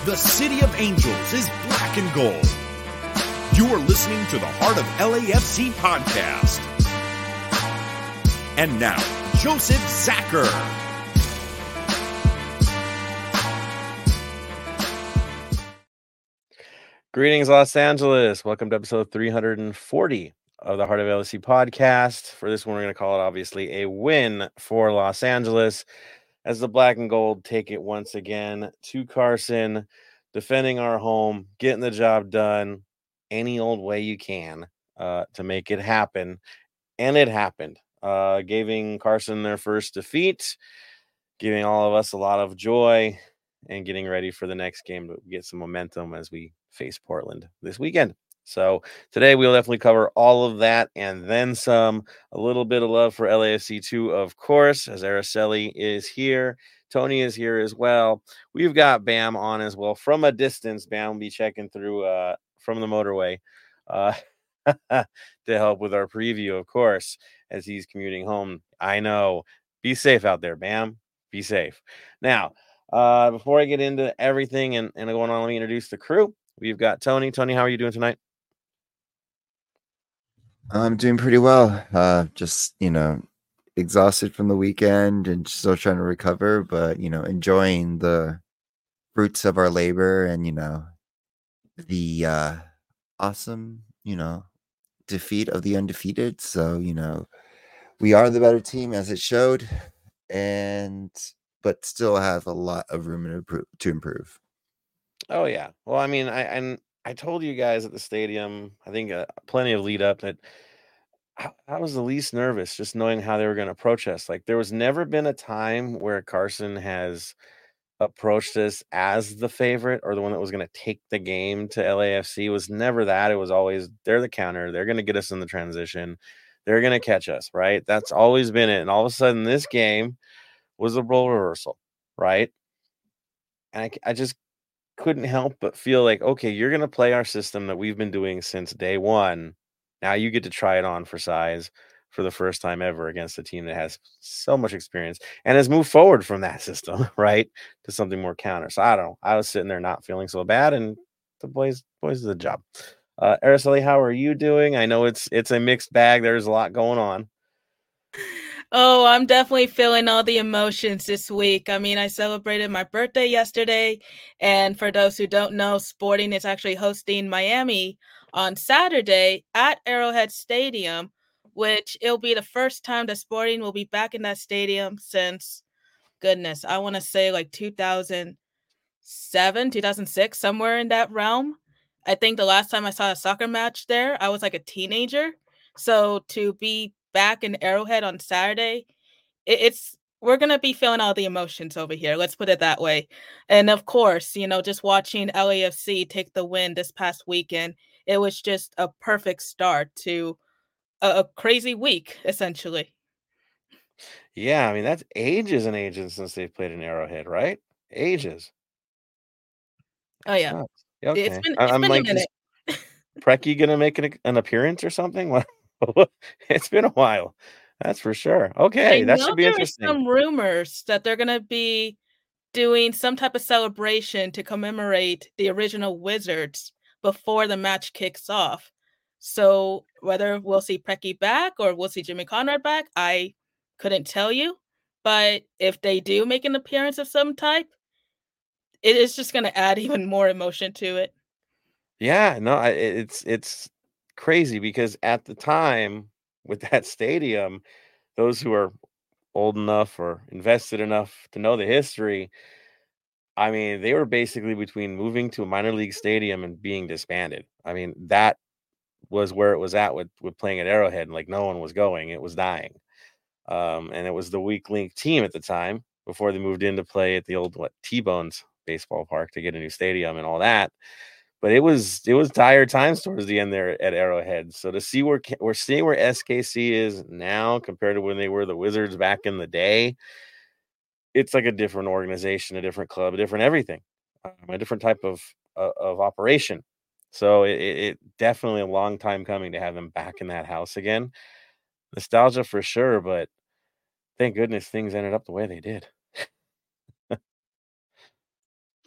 The City of Angels is black and gold. You are listening to the Heart of LAFC podcast. And now, Joseph Zacher. Greetings, Los Angeles. Welcome to episode 340 of the Heart of LAFC podcast. For this one, we're going to call it, obviously, a win for Los Angeles as the black and gold take it once again to Carson, defending our home, getting the job done any old way you can to make it happen. And it happened, giving Carson their first defeat, giving all of us a lot of joy, and getting ready for the next game to get some momentum as we face Portland this weekend. So today we'll definitely cover all of that and then some. A little bit of love for LAFC 2, of course, as Araceli is here. Tony is here as well. We've got Bam on as well from a distance. Bam will be checking through from the motorway to help with our preview, of course, as he's commuting home. I know. Be safe out there, Bam. Be safe. Now, before I get into everything and going on, let me introduce the crew. We've got Tony. Tony, how are you doing tonight? I'm doing pretty well. Just, exhausted from the weekend and still trying to recover, but, enjoying the fruits of our labor and, the awesome, defeat of the undefeated. So, we are the better team as it showed, but still have a lot of room to improve. Oh, yeah. Well, I mean, I told you guys at the stadium, I think plenty of lead up, that I was the least nervous just knowing how they were going to approach us. Like, there was never been a time where Carson has approached us as the favorite or the one that was going to take the game to LAFC. It was never that. It was always, they're the counter. They're going to get us in the transition. They're going to catch us, right? That's always been it. And all of a sudden, this game was a role reversal, right? And I just couldn't help but feel like, okay, you're going to play our system that we've been doing since day one. Now you get to try it on for size for the first time ever against a team that has so much experience and has moved forward from that system, right, to something more counter. So I don't know. I was sitting there not feeling so bad, and the boys did the job. Araceli, how are you doing? I know it's a mixed bag. There's a lot going on. Oh, I'm definitely feeling all the emotions this week. I mean, I celebrated my birthday yesterday. And for those who don't know, Sporting is actually hosting Miami on Saturday at Arrowhead Stadium, which it'll be the first time that Sporting will be back in that stadium since, goodness, I want to say like 2007, 2006, somewhere in that realm. I think the last time I saw a soccer match there, I was like a teenager. So to be back in Arrowhead on Saturday, we're going to be feeling all the emotions over here. Let's put it that way. And of course, just watching LAFC take the win this past weekend, it was just a perfect start to a crazy week, essentially. Yeah, I mean, that's ages and ages since they've played in Arrowhead, right? Ages. Oh, yeah. Okay. It's been like, a minute. Is Preki going to make an appearance or something? It's been a while. That's for sure. Okay, that should be interesting. There are some rumors that they're going to be doing some type of celebration to commemorate the original Wizards before the match kicks off. So whether we'll see Preki back or we'll see Jimmy Conrad back, I couldn't tell you. But if they do make an appearance of some type, it is just going to add even more emotion to it. Yeah, no, it's crazy because at the time with that stadium, those who are old enough or invested enough to know the history, I mean, they were basically between moving to a minor league stadium and being disbanded. I mean, that was where it was at with playing at Arrowhead, and like no one was going. It was dying. And it was the weak link team at the time before they moved in to play at the old T-Bones baseball park to get a new stadium and all that. But it was dire times towards the end there at Arrowhead. So to see where we're seeing where SKC is now compared to when they were the Wizards back in the day, it's like a different organization, a different club, a different everything, a different type of operation. So it definitely a long time coming to have them back in that house again. Nostalgia for sure, but thank goodness things ended up the way they did.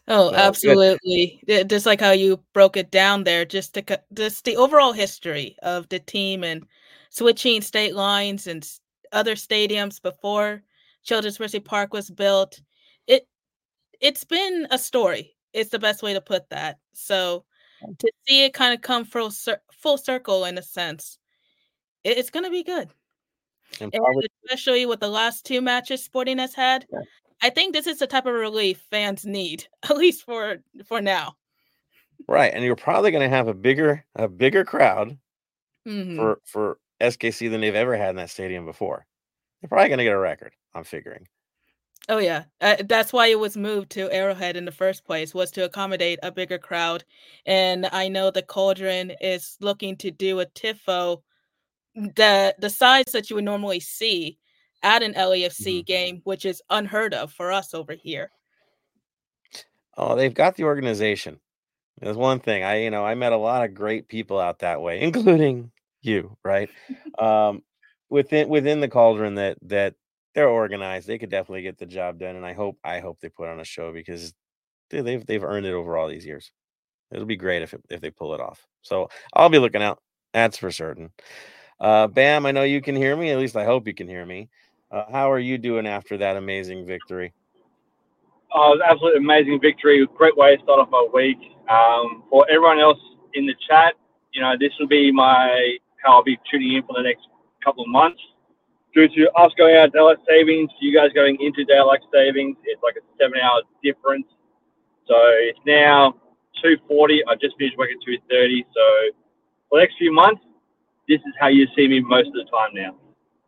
Oh, So good. absolutely. Just like how you broke it down there, just the overall history of the team and switching state lines and other stadiums before Children's Mercy Park was built. It it's been a story. It's the best way to put that. So to see it kind of come full circle in a sense, it's going to be good. And And probably especially with the last two matches Sporting has had, yeah. I think this is the type of relief fans need, at least for now. Right. And you're probably going to have a bigger crowd Hmm. for SKC than they've ever had in that stadium before. They're probably going to get a record, I'm figuring. Oh yeah, that's why it was moved to Arrowhead in the first place, was to accommodate a bigger crowd. And I know the Cauldron is looking to do a tifo the size that you would normally see at an LAFC Mhm. game, which is unheard of for us over here. Oh, they've got the organization. There's one thing. I met a lot of great people out that way, including you, right? Um, within the Cauldron that they're organized. They could definitely get the job done, and I hope they put on a show because dude, they've earned it over all these years. It'll be great if they pull it off. So I'll be looking out. That's for certain. Bam, I know you can hear me. At least I hope you can hear me. How are you doing after that amazing victory? Oh, it was an absolutely amazing victory. Great way to start off my week. For everyone else in the chat, this will be how I'll be tuning in for the next couple of months. Due to us going out of daylight savings, you guys going into daylight savings, it's like a 7-hour difference. So it's now 2:40. I just finished work at 2:30. So for the next few months, this is how you see me most of the time now.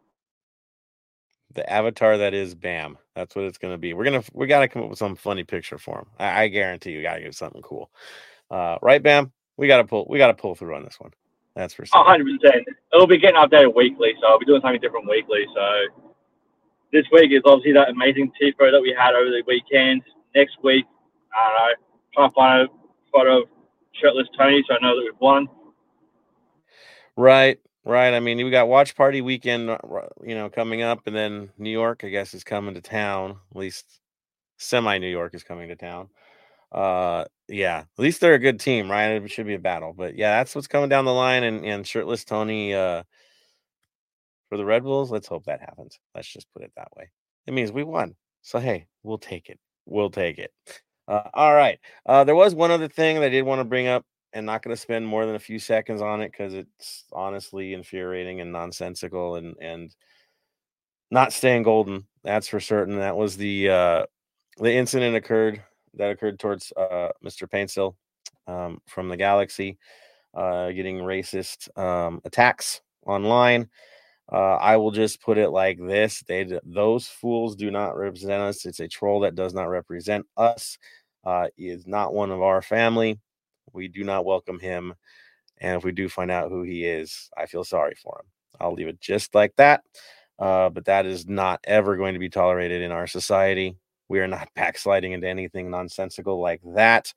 The avatar that is Bam. That's what it's gonna be. We gotta come up with some funny picture for him. I guarantee you gotta get something cool. Right, Bam? We gotta pull through on this one. That's for certain. 100%. It'll be getting updated weekly, so I'll be doing something different weekly. So this week is obviously that amazing tifo that we had over the weekend. Next week, I don't know, trying to find a photo of shirtless Tony so I know that we've won. Right. I mean, we got watch party weekend, coming up, and then New York, I guess, is coming to town. At least semi New York is coming to town. Yeah, at least they're a good team, right? It should be a battle, but yeah, that's what's coming down the line. And shirtless Tony, for the Red Bulls, let's hope that happens. Let's just put it that way. It means we won. So hey, we'll take it. We'll take it. All right. There was one other thing that I did want to bring up, and not going to spend more than a few seconds on it because it's honestly infuriating and nonsensical and not staying golden. That's for certain. That was the incident that occurred towards Mr. Painstill from the Galaxy, getting racist attacks online. I will just put it like this: those fools do not represent us. It's a troll that does not represent us. He is not one of our family. We do not welcome him. And if we do find out who he is, I feel sorry for him. I'll leave it just like that. But that is not ever going to be tolerated in our society. We are not backsliding into anything nonsensical like that.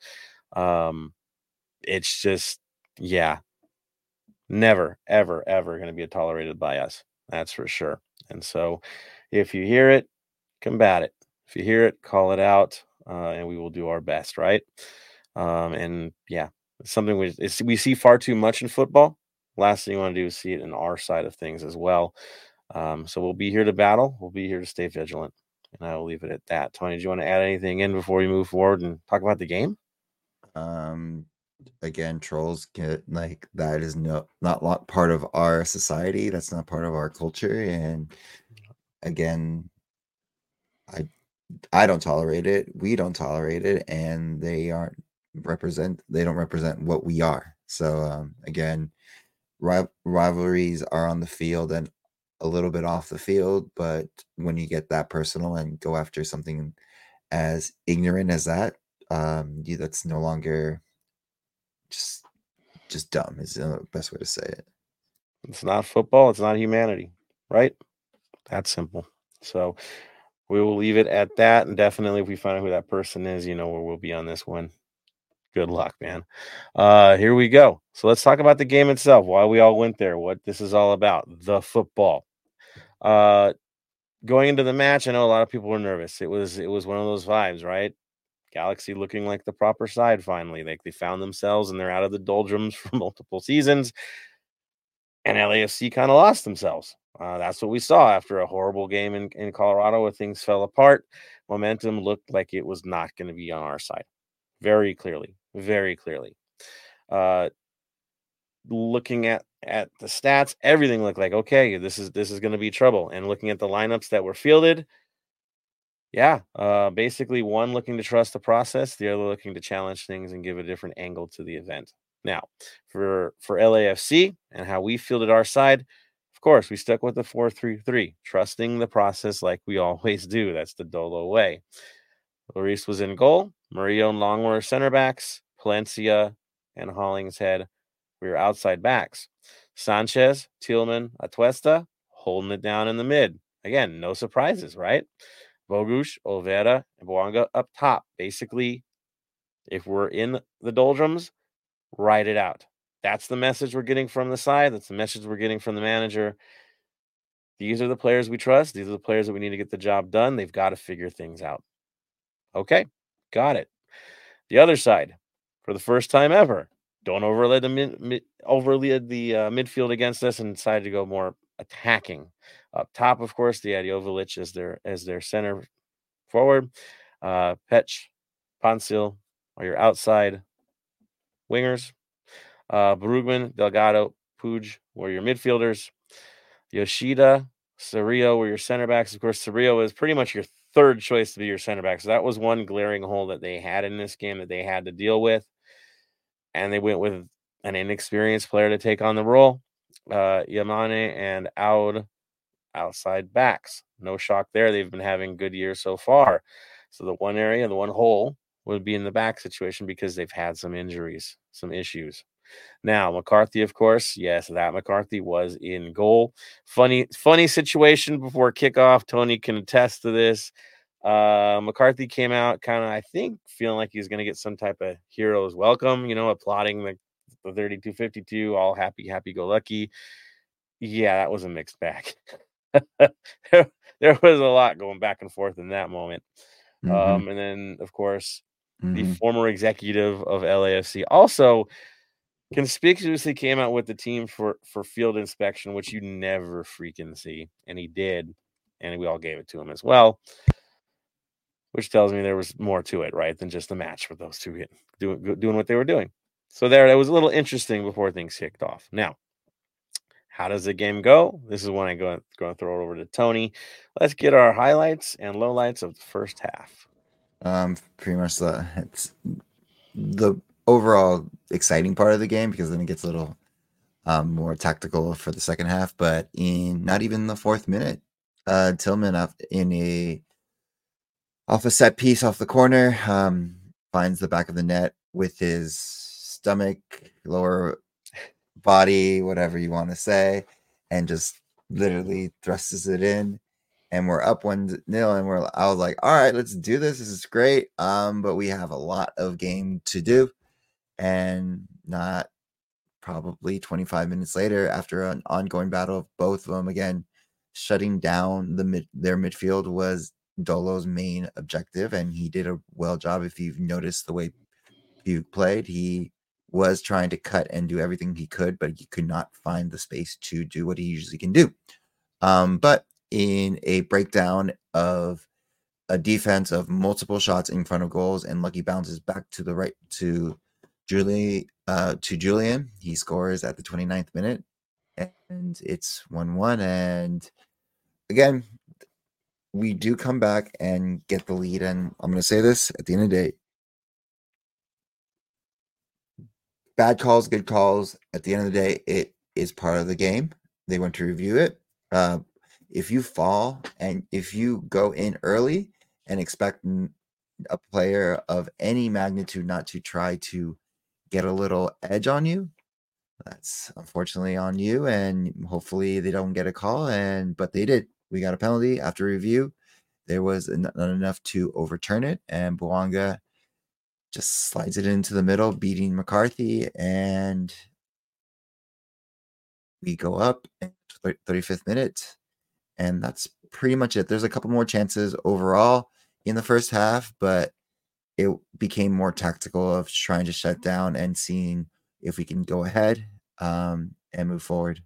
It's just, yeah, never, ever, ever going to be tolerated by us. That's for sure. And so if you hear it, combat it. If you hear it, call it out, and we will do our best, right? And yeah, it's something we see far too much in football. Last thing you want to do is see it in our side of things as well. So we'll be here to battle. We'll be here to stay vigilant. And I will leave it at that. Tony, do you want to add anything in before we move forward and talk about the game? Again, trolls get like that is not part of our society. That's not part of our culture. And again, I don't tolerate it. We don't tolerate it, and they don't represent what we are. So again, rivalries are on the field and a little bit off the field, but when you get that personal and go after something as ignorant as that, that's no longer just dumb is the best way to say it. It's not football. It's not humanity, right? That's simple. So we will leave it at that. And definitely if we find out who that person is, where we'll be on this one. Good luck, man. Here we go. So let's talk about the game itself, why we all went there, what this is all about, the football. Going into the match, I know a lot of people were nervous. It was one of those vibes, right? Galaxy looking like the proper side finally. Like they found themselves and they're out of the doldrums for multiple seasons. And LAFC kind of lost themselves. That's what we saw after a horrible game in Colorado where things fell apart. Momentum looked like it was not going to be on our side. Very clearly. Very clearly. Looking at the stats, everything looked like, okay, this is going to be trouble. And looking at the lineups that were fielded, basically one looking to trust the process, the other looking to challenge things and give a different angle to the event. Now, for LAFC and how we fielded our side, of course, we stuck with the 4-3-3, trusting the process like we always do. That's the Dolo way. Lloris was in goal. Murillo and Long were center backs. Palencia and Hollingshead were outside backs. Sanchez, Tillman, Atuesta holding it down in the mid. Again, no surprises, right? Bogusz, Olvera, and Bouanga up top. Basically, if we're in the doldrums, ride it out. That's the message we're getting from the side. That's the message we're getting from the manager. These are the players we trust. These are the players that we need to get the job done. They've got to figure things out. Okay, got it. The other side, for the first time ever, don't overload the midfield against us and decide to go more attacking. Up top, of course, they had Jovic as their center forward. Petch, Ponsil are your outside wingers. Brugman, Delgado, Puig were your midfielders. Yoshida, Cerrillo were your center backs. Of course, Cerrillo is pretty much your third choice to be your center back. So that was one glaring hole that they had in this game that they had to deal with. And they went with an inexperienced player to take on the role. Yamane and Aoud outside backs. No shock there. They've been having good years so far. So the one hole would be in the back situation because they've had some injuries, some issues. Now, McCarthy, of course, yes, that McCarthy was in goal. Funny situation before kickoff. Tony can attest to this. McCarthy came out kind of, I think, feeling like he was going to get some type of hero's welcome, applauding the 32-52, all happy-go-lucky. Yeah, that was a mixed bag. There was a lot going back and forth in that moment. Mm-hmm. And then, of course, the former executive of LAFC also conspicuously came out with the team for field inspection, which you never freaking see. And he did. And we all gave it to him as well, which tells me there was more to it, right, than just a match with those two doing what they were doing. So that was a little interesting before things kicked off. Now, how does the game go? This is when I'm going to throw it over to Tony. Let's get our highlights and lowlights of the first half. Pretty much it's the overall exciting part of the game, because then it gets a little more tactical for the second half. But in not even the fourth minute, Tillman off a set piece off the corner finds the back of the net with his stomach, lower body, whatever you want to say, and just literally thrusts it in. And we're up 1-0, and I was like, all right, let's do this. This is great. But we have a lot of game to do. And not probably 25 minutes later, after an ongoing battle of both of them, again, shutting down their midfield was Dolo's main objective, and he did a well job. If you've noticed the way he played, he was trying to cut and do everything he could, but he could not find the space to do what he usually can do. But in a breakdown of a defense of multiple shots in front of goals and lucky bounces back to the right to Julian, he scores at the 29th minute, and it's 1-1. And again, we do come back and get the lead. And I'm going to say this at the end of the day: bad calls, good calls. At the end of the day, it is part of the game. They went to review it. If you fall and if you go in early and expect a player of any magnitude not to try to get a little edge on you, that's unfortunately on you, and hopefully they don't get a call. But they did. We got a penalty after review. There was not enough to overturn it, and Bouanga just slides it into the middle, beating McCarthy, and we go up in 35th minute, and that's pretty much it. There's a couple more chances overall in the first half, but it became more tactical of trying to shut down and seeing if we can go ahead and move forward.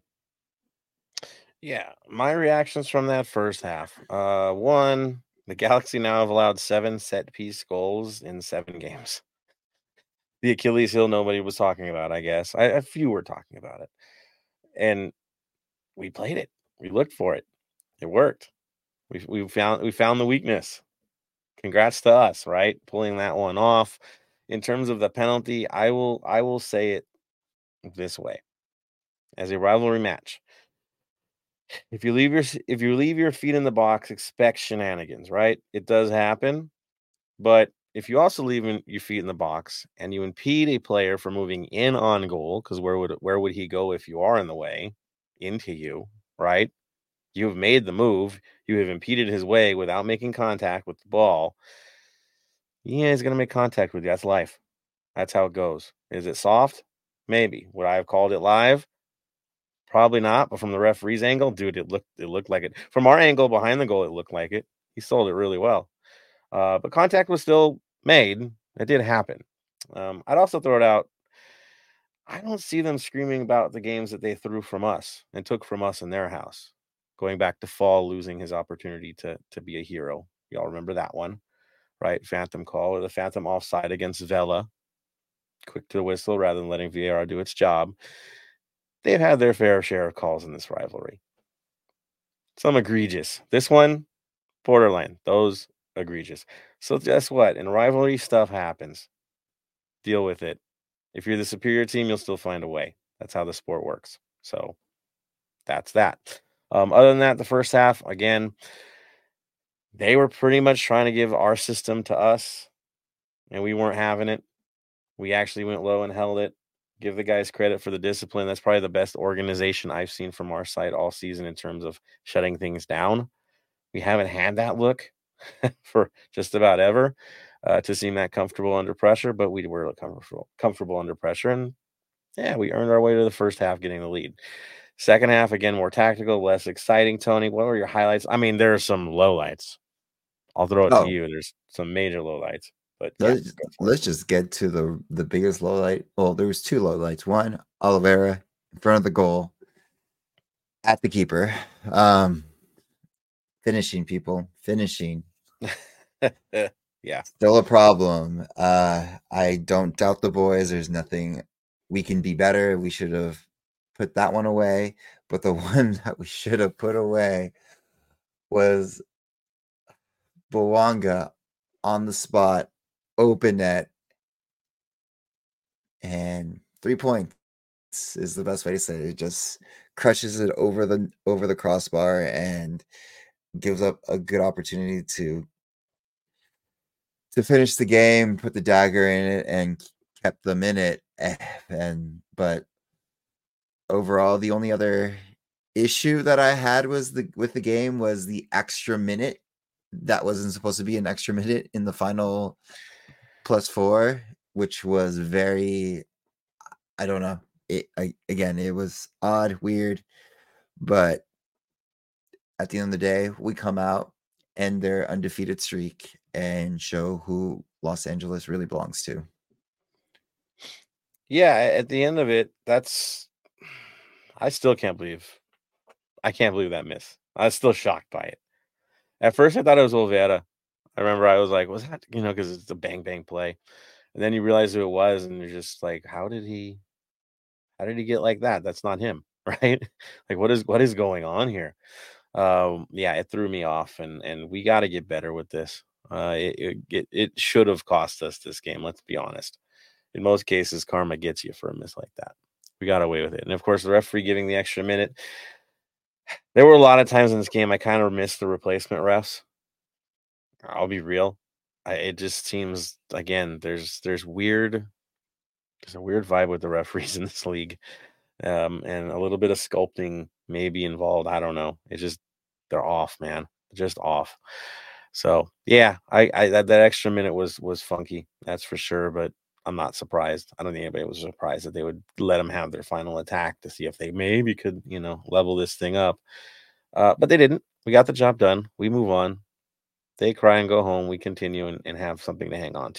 Yeah, my reactions from that first half. One, the Galaxy now have allowed 7 set piece goals in 7 games. The Achilles heel nobody was talking about, I guess. A few were talking about it. And we played it. We looked for it. It worked. We found the weakness. Congrats to us, right? Pulling that one off. In terms of the penalty, I will say it this way. As a rivalry match, if you leave your feet in the box, expect shenanigans, right? It does happen. But if you also leave your feet in the box and you impede a player from moving in on goal, because where would he go if you are in the way? Into you, right? You have made the move. You have impeded his way without making contact with the ball. Yeah, he's going to make contact with you. That's life. That's how it goes. Is it soft? Maybe. Would I have called it live? Probably not. But from the referee's angle, dude, it looked like it. From our angle behind the goal, it looked like it. He sold it really well. But contact was still made. It did happen. I'd also throw it out. I don't see them screaming about the games that they threw from us and took from us in their house. Going back to Fall losing his opportunity to be a hero. Y'all remember that one, right? Phantom call or the Phantom offside against Vela. Quick to the whistle rather than letting VAR do its job. They've had their fair share of calls in this rivalry. Some egregious. This one, borderline. Those egregious. So guess what? In rivalry, stuff happens. Deal with it. If you're the superior team, you'll still find a way. That's how the sport works. So that's that. Other than that, the first half, again, they were pretty much trying to give our system to us, and we weren't having it. We actually went low and held it. Give the guys credit for the discipline. That's probably the best organization I've seen from our side all season in terms of shutting things down. We haven't had that look for just about ever to seem that comfortable under pressure, but we were comfortable under pressure. And yeah, we earned our way to the first half getting the lead. Second half, again, more tactical, less exciting. Tony, what were your highlights? I mean, there are some lowlights. I'll throw it to you. There's some major lowlights. But let's just get to the biggest lowlight. Well, there was 2 lowlights. One, Oliveira in front of the goal at the keeper. Finishing. Yeah. Still a problem. I don't doubt the boys. There's nothing we can be better. We should have put that one away. But the one that we should have put away was Bouanga on the spot, open net, and 3 points is the best way to say it. It just crushes it over the crossbar and gives up a good opportunity to finish the game, put the dagger in it, and kept them in it. But overall, the only other issue that I had was with the game was the extra minute. That wasn't supposed to be an extra minute in the final +4, which was very, I don't know. It was odd, weird, but at the end of the day, we come out and their undefeated streak and show who Los Angeles really belongs to. Yeah, at the end of it, I still can't believe that miss. I was still shocked by it. At first, I thought it was Olvera. I remember I was like, was that, because it's a bang, bang play. And then you realize who it was, and you're just like, how did he get like that? That's not him, right? Like, what is going on here? Yeah, it threw me off, and we got to get better with this. It should have cost us this game. Let's be honest. In most cases, karma gets you for a miss like that. We got away with it. And of course, the referee giving the extra minute. There were a lot of times in this game I kind of missed the replacement refs. I'll be real. It just seems, again, there's a weird vibe with the referees in this league. And a little bit of sculpting may be involved. I don't know. They're off, man. Just off. So yeah, that extra minute was funky. That's for sure. But I'm not surprised. I don't think anybody was surprised that they would let them have their final attack to see if they maybe could, level this thing up. But they didn't. We got the job done. We move on. They cry and go home. We continue and have something to hang on to.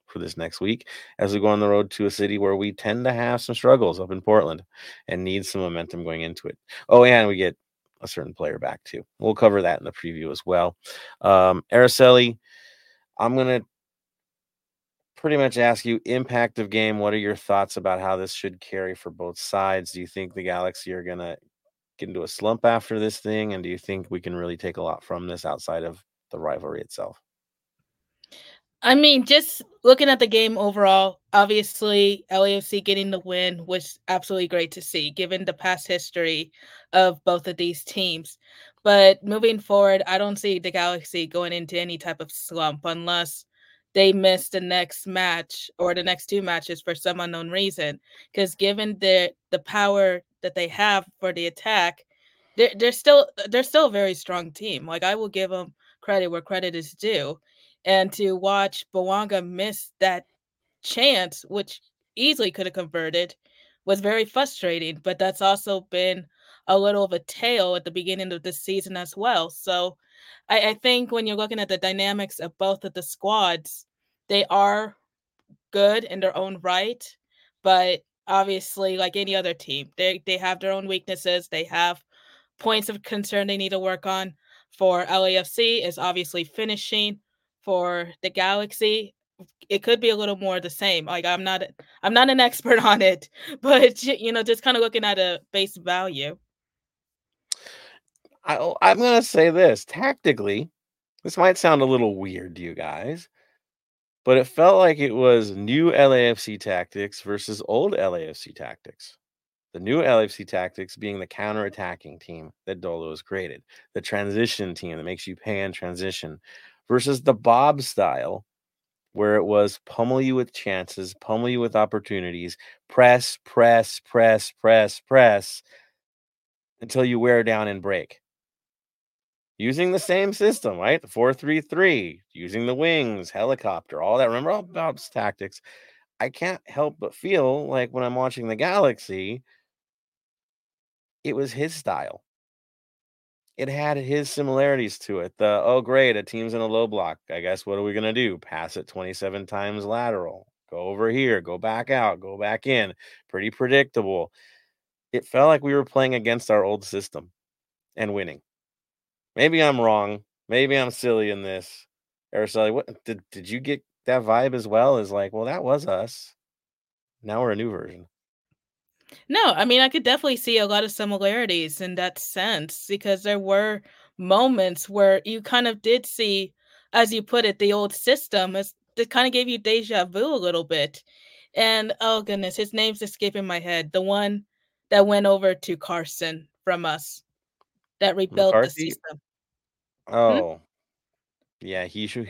for this next week as we go on the road to a city where we tend to have some struggles up in Portland and need some momentum going into it. Oh, and we get a certain player back too. We'll cover that in the preview as well. Araceli, I'm going to pretty much ask you impact of game. What are your thoughts about how this should carry for both sides? Do you think the Galaxy are going to get into a slump after this thing? And do you think we can really take a lot from this outside of the rivalry itself? I mean, just looking at the game overall, obviously LAFC getting the win was absolutely great to see, given the past history of both of these teams. But moving forward, I don't see the Galaxy going into any type of slump unless they miss the next match or the next two matches for some unknown reason. Because given the power that they have for the attack, they're still a very strong team. Like, I will give them credit where credit is due. And to watch Bouanga miss that chance, which easily could have converted, was very frustrating. But that's also been a little of a tale at the beginning of this season as well. So I think when you're looking at the dynamics of both of the squads, they are good in their own right. But obviously, like any other team, they have their own weaknesses. They have points of concern they need to work on. For LAFC is obviously finishing. For the Galaxy, it could be a little more the same. Like, I'm not an expert on it, but just kind of looking at a base value. I'm going to say this. Tactically, this might sound a little weird to you guys, but it felt like it was new LAFC tactics versus old LAFC tactics. The new LAFC tactics being the counter-attacking team that Dolo has created, the transition team that makes you pay in transition, versus the Bob style, where it was pummel you with chances, pummel you with opportunities, press, press, press, press, press, until you wear down and break. Using the same system, right? The 4-3-3, using the wings, helicopter, all that. Remember all Bob's tactics? I can't help but feel like when I'm watching the Galaxy, it was his style. It had his similarities to it. Oh, great, a team's in a low block. I guess what are we going to do? Pass it 27 times lateral. Go over here, go back out, go back in. Pretty predictable. It felt like we were playing against our old system and winning. Maybe I'm wrong. Maybe I'm silly in this. Araceli, what did you get that vibe as well? As like, well, that was us. Now we're a new version. No, I mean, I could definitely see a lot of similarities in that sense, because there were moments where you kind of did see, as you put it, the old system. It kind of gave you deja vu a little bit. And oh goodness, his name's escaping my head. The one that went over to Carson from us, that rebuilt the McCarthy? system. Oh, yeah. He should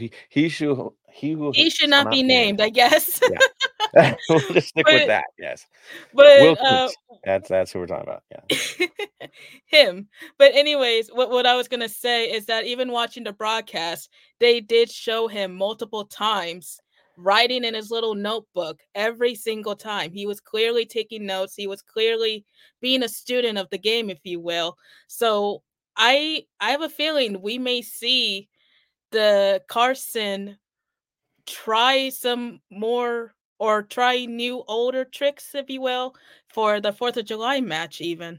not be named, I guess. Yeah. We'll just stick with that. Yes. But Will Coots. That's who we're talking about. Yeah. Him. But anyways, what I was gonna say is that even watching the broadcast, they did show him multiple times writing in his little notebook every single time. He was clearly taking notes. He was clearly being a student of the game, if you will. So I have a feeling we may see the Carson try some more or try new older tricks, if you will, for the 4th of July match even.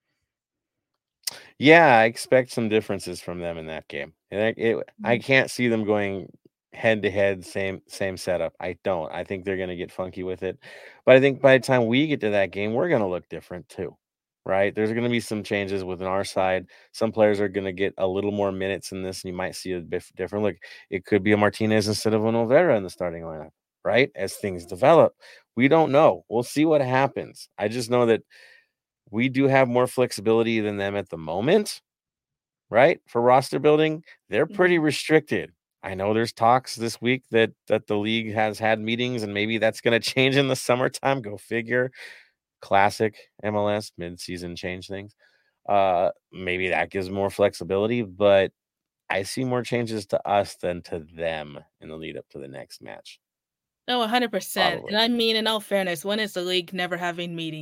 Yeah, I expect some differences from them in that game. And I can't see them going head to head, same setup. I don't. I think they're going to get funky with it. But I think by the time we get to that game, we're going to look different too. Right? There's going to be some changes within our side. Some players are going to get a little more minutes in this, and you might see a different look. It could be a Martinez instead of an Olvera in the starting lineup, right? As things develop. We don't know. We'll see what happens. I just know that we do have more flexibility than them at the moment, right? For roster building, they're pretty restricted. I know there's talks this week that the league has had meetings, and maybe that's going to change in the summertime. Go figure. Classic MLS mid-season change things. Maybe that gives more flexibility, but I see more changes to us than to them in the lead up to the next match. No, 100%. Probably. And I mean, in all fairness, when is the league never having meetings?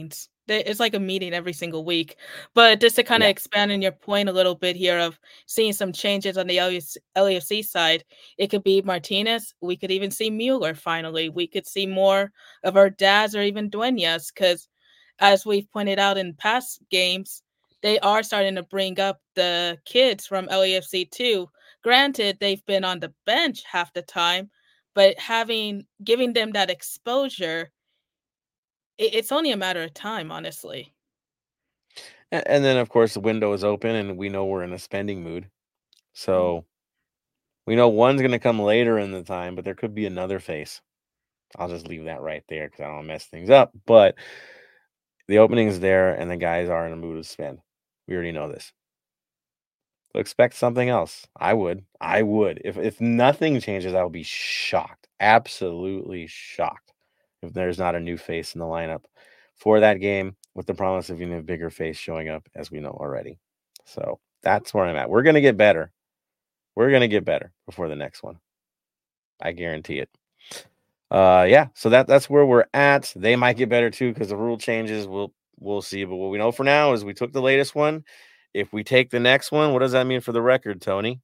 It's like a meeting every single week. But just to kind of expand on your point a little bit here of seeing some changes on the LAFC side, it could be Martinez. We could even see Mueller finally. We could see more of our Daz or even Duenas because, as we've pointed out in past games, they are starting to bring up the kids from LAFC too. Granted, they've been on the bench half the time, but giving them that exposure, it's only a matter of time, honestly. And then, of course, the window is open, and we know we're in a spending mood. So we know one's going to come later in the time, but there could be another face. I'll just leave that right there because I don't want to mess things up. But the opening is there, and the guys are in a mood to spend. We already know this. So expect something else. I would. If nothing changes, I would be shocked. Absolutely shocked if there's not a new face in the lineup for that game with the promise of even a bigger face showing up, as we know already. So that's where I'm at. We're going to get better. We're going to get better before the next one. I guarantee it. So that's where we're at. They might get better too because the rule changes. We'll see. But what we know for now is we took the latest one. If we take the next one, what does that mean for the record, Tony?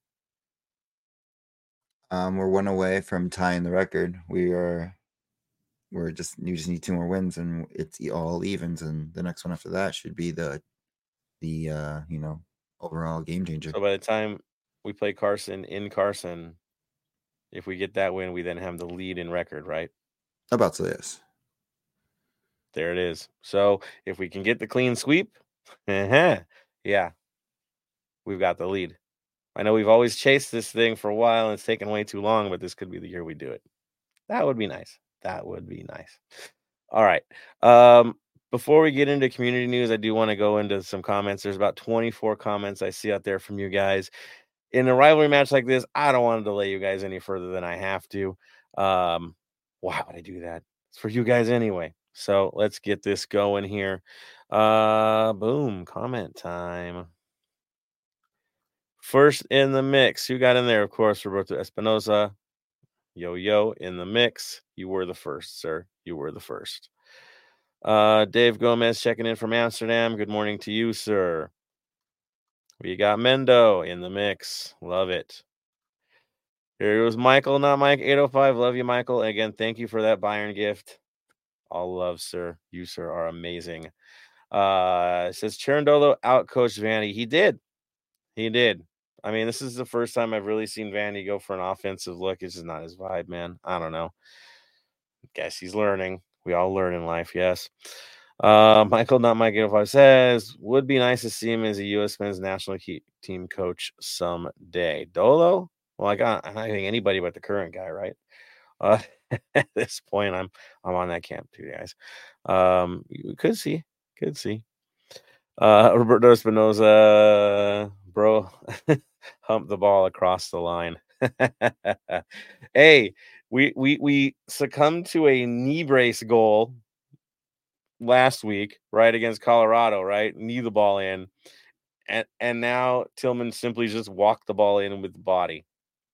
We're one away from tying the record. You just need 2 more wins, and it's all evens. And the next one after that should be the overall game changer. So by the time we play Carson in Carson, if we get that win, we then have the lead in record, right? About so, yes. There it is. So if we can get the clean sweep, yeah, we've got the lead. I know we've always chased this thing for a while and it's taken way too long, but this could be the year we do it. That would be nice. All right. Before we get into community news, I do want to go into some comments. There's about 24 comments I see out there from you guys. In a rivalry match like this, I don't want to delay you guys any further than I have to. Why would I do that? It's for you guys anyway. So let's get this going here. Boom, comment time. First in the mix, who got in there? Of course, Roberto Espinosa. Yo, in the mix. You were the first, sir. You were the first. Dave Gomez checking in from Amsterdam. Good morning to you, sir. We got Mendo in the mix. Love it. Here goes Michael, not Mike 805. Love you, Michael. Again, thank you for that Bayern gift. All love, sir. You, sir, are amazing. It says Cherundolo outcoached Vandy. He did. I mean, this is the first time I've really seen Vandy go for an offensive look. It's just not his vibe, man. I don't know. Guess he's learning. We all learn in life, yes. Michael, not Mike 805 says, would be nice to see him as a U.S. men's national team coach someday. Dolo? Well, I think anybody but the current guy, right? At this point, I'm on that camp too, guys. You could see. Roberto Espinosa, bro, hump the ball across the line. Hey, we succumbed to a knee brace goal last week, right, against Colorado, right? Knee the ball in. And now Tillman simply just walked the ball in with the body.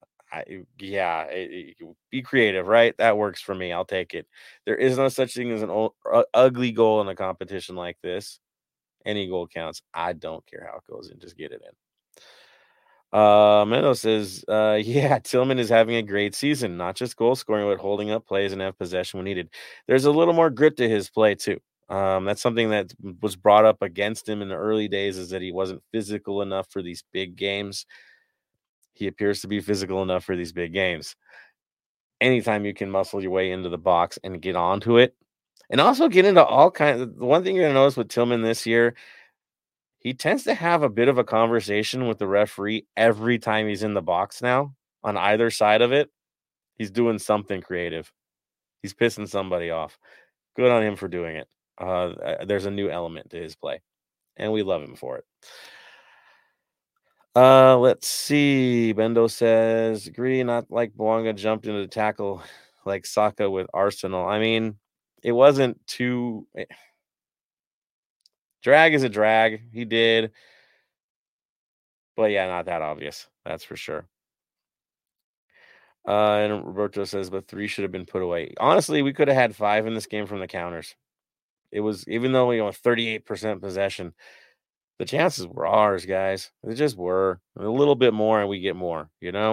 Be creative, right? That works for me. I'll take it. There is no such thing as an ugly goal in a competition like this. Any goal counts. I don't care how it goes in. Just get it in. Mendo says, Tillman is having a great season. Not just goal scoring, but holding up plays and have possession when needed. There's a little more grit to his play, too. That's something that was brought up against him in the early days, is that he wasn't physical enough for these big games. He appears to be physical enough for these big games. Anytime you can muscle your way into the box and get onto it, and also get into all kinds of, the one thing you're going to notice with Tillman this year, he tends to have a bit of a conversation with the referee every time he's in the box now. On either side of it, he's doing something creative. He's pissing somebody off. Good on him for doing it. There's a new element to his play, and we love him for it. Let's see. Bendo says, agree, not like Bouanga jumped into the tackle like Saka with Arsenal. I mean, it wasn't too... Drag is a drag. He did. But yeah, not that obvious. That's for sure. And Roberto says, but 3 should have been put away. Honestly, we could have had 5 in this game from the counters. It was, even though 38% possession, the chances were ours, guys. They just were. A little bit more, and we get more.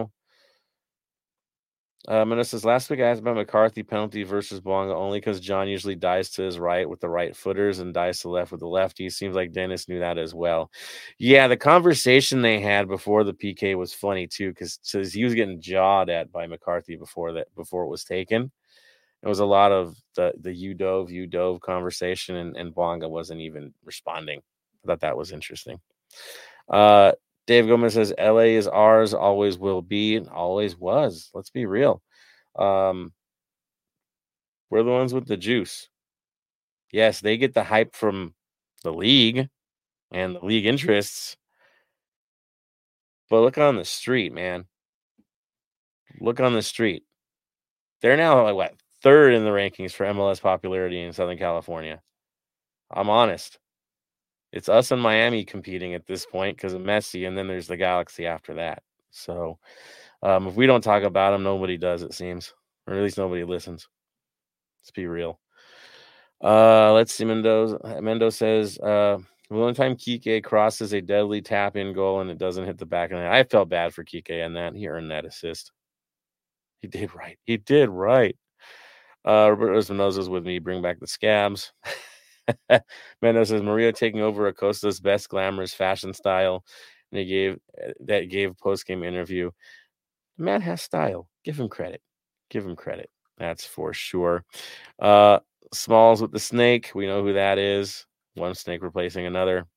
And it says, last week I asked about McCarthy penalty versus Bonga only because John usually dives to his right with the right footers and dives to the left with the lefty. Seems like Dennis knew that as well. Yeah, the conversation they had before the PK was funny too, because he was getting jawed at by McCarthy before it was taken. It was a lot of the you dove conversation, and Bonga wasn't even responding. I thought that was interesting. Dave Gomez says, LA is ours, always will be, and always was. Let's be real. We're the ones with the juice. Yes, they get the hype from the league and the league interests. But look on the street, man. Look on the street. They're now third in the rankings for MLS popularity in Southern California. I'm honest. It's us and Miami competing at this point because of Messi, and then there's the Galaxy after that. So if we don't talk about them, nobody does, it seems. Or at least nobody listens. Let's be real. Let's see. Mendo says, the only time Kike crosses a deadly tap-in goal and it doesn't hit the back of the net. I felt bad for Kike on that. He earned that assist. He did right. Roberto Espinosa's with me. Bring back the scabs. Mendo says, Maria taking over Acosta's best glamorous fashion style. And he gave post-game interview. The man has style. Give him credit. That's for sure. Smalls with the snake. We know who that is. One snake replacing another.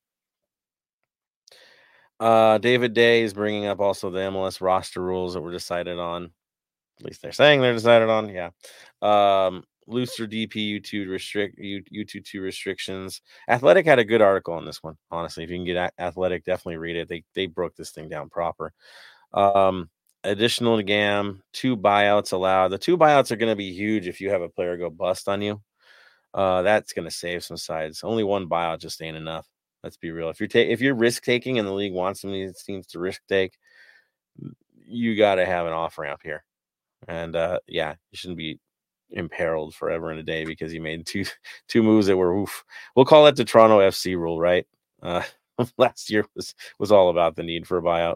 David Day is bringing up also the MLS roster rules that were decided on. At least they're saying they're decided on. Yeah. Looser DP U22 restrictions. Athletic had a good article on this one. Honestly, if you can get Athletic, definitely read it. They broke this thing down proper. Additional to GAM, 2 buyouts allowed. The 2 buyouts are going to be huge if you have a player go bust on you. That's going to save some sides. Only 1 buyout just ain't enough. Let's be real. If you're risk taking and the league wants some of these teams to risk take, you got to have an off ramp here. And you shouldn't be imperiled forever and a day because you made two moves that were oof. We'll call it the Toronto FC rule, right? Last year was all about the need for a buyout.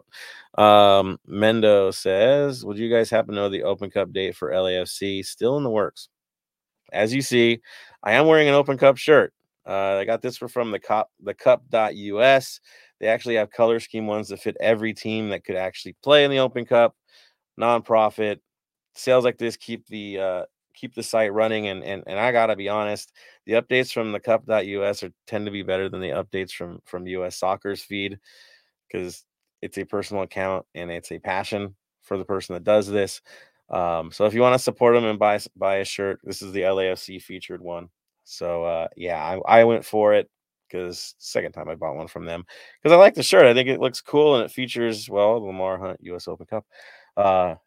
Mendo says, would you guys happen to know the Open Cup date for LAFC? Still in the works. As you see, I am wearing an Open Cup shirt. I got this from the cup.us. They actually have color scheme ones that fit every team that could actually play in the Open Cup. Nonprofit. Sales like this keep the site running, and I gotta be honest, the updates from the cup.us tend to be better than the updates from US Soccer's feed, because it's a personal account and it's a passion for the person that does this. So if you want to support them and buy a shirt, this is the LAFC featured one. So I went for it because second time I bought one from them because I like the shirt. I think it looks cool and it features Lamar Hunt US Open Cup. We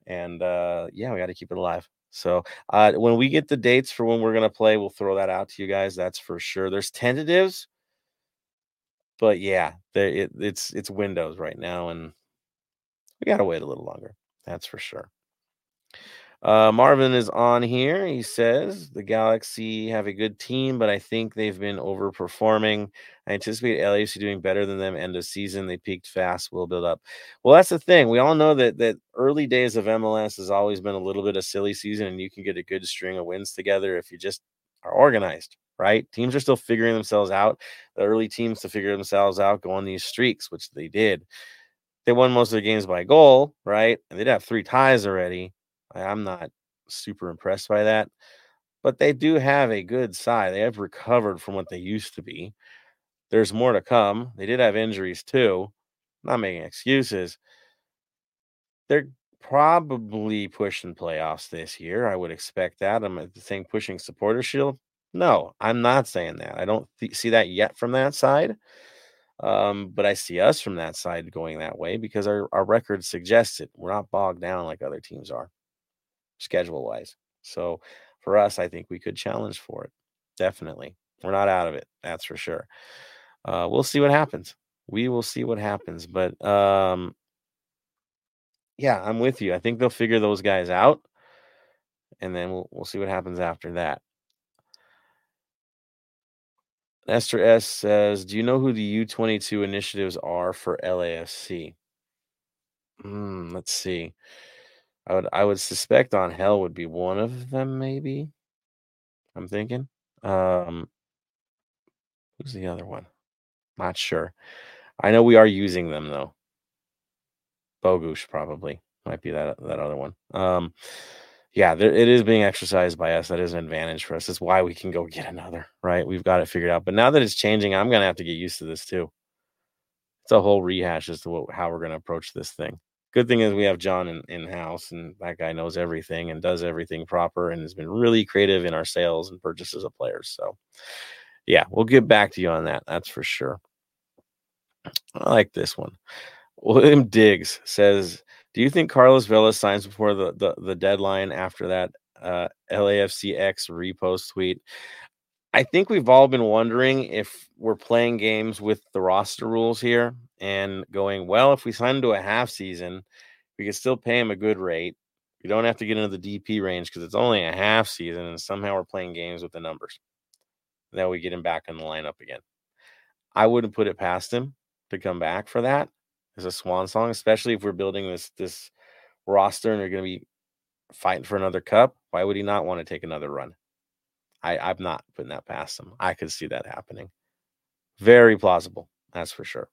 got to keep it alive. So when we get the dates for when we're going to play, we'll throw that out to you guys. That's for sure. There's tentatives, but yeah, it's windows right now, and we got to wait a little longer. That's for sure. Marvin is on here. He says the Galaxy have a good team, but I think they've been overperforming. I anticipate LAFC doing better than them end of season. They peaked fast, will build up. Well, that's the thing. We all know that early days of MLS has always been a little bit of silly season, and you can get a good string of wins together if you just are organized, right? Teams are still figuring themselves out. The early teams to figure themselves out go on these streaks, which they did. They won most of their games by goal, right? And they'd have 3 ties already. I'm not super impressed by that, but they do have a good side. They have recovered from what they used to be. There's more to come. They did have injuries too. I'm not making excuses. They're probably pushing playoffs this year. I would expect that. I'm saying pushing Supporter Shield. No, I'm not saying that. I don't see that yet from that side. But I see us from that side going that way because our record suggests it. We're not bogged down like other teams are, schedule wise. So for us, I think we could challenge for it. Definitely. We're not out of it. That's for sure. We'll see what happens. We will see what happens. But I'm with you. I think they'll figure those guys out, and then we'll see what happens after that. Esther S says, do you know who the U22 initiatives are for LAFC? Let's see. I would suspect On Hell would be one of them, maybe. I'm thinking. Who's the other one? Not sure. I know we are using them though. Bogush probably might be that other one. Yeah, it is being exercised by us. That is an advantage for us. That's why we can go get another, right? We've got it figured out. But now that it's changing, I'm gonna have to get used to this too. It's a whole rehash as to how we're gonna approach this thing. Good thing is we have John in house, and that guy knows everything and does everything proper, and has been really creative in our sales and purchases of players. So, yeah, we'll get back to you on that. That's for sure. I like this one. William Diggs says, do you think Carlos Vela signs before the deadline after that LAFCX repost tweet? I think we've all been wondering if we're playing games with the roster rules here and going, well, if we sign him to a half season, we can still pay him a good rate. We don't have to get into the DP range because it's only a half season, and somehow we're playing games with the numbers. Then we get him back in the lineup again. I wouldn't put it past him to come back for that as a swan song, especially if we're building this roster and we're going to be fighting for another cup. Why would he not want to take another run? I'm not putting that past him. I could see that happening. Very plausible. That's for sure.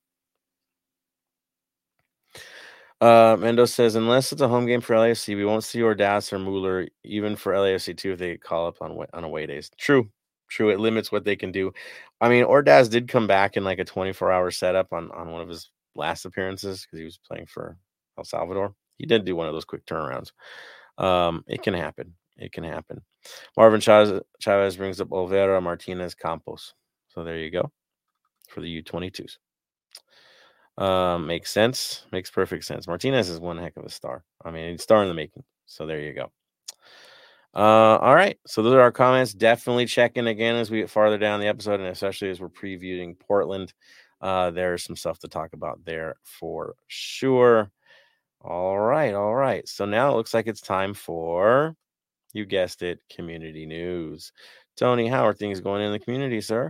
Mendo says, unless it's a home game for LAFC, we won't see Ordaz or Mueller, even for LAFC too, if they call up on away days. True. It limits what they can do. I mean, Ordaz did come back in like a 24-hour setup on one of his last appearances because he was playing for El Salvador. He did do one of those quick turnarounds. It can happen. Marvin Chavez brings up Olvera, Martinez, Campos. So there you go for the U22s. Makes sense. Makes perfect sense. Martinez is one heck of a star. I mean, he's star in the making. So there you go. All right. So those are our comments. Definitely check in again as we get farther down the episode, and especially as we're previewing Portland. There's some stuff to talk about there for sure. All right. So now it looks like it's time for, you guessed it, community news. Tony, how are things going in the community, sir?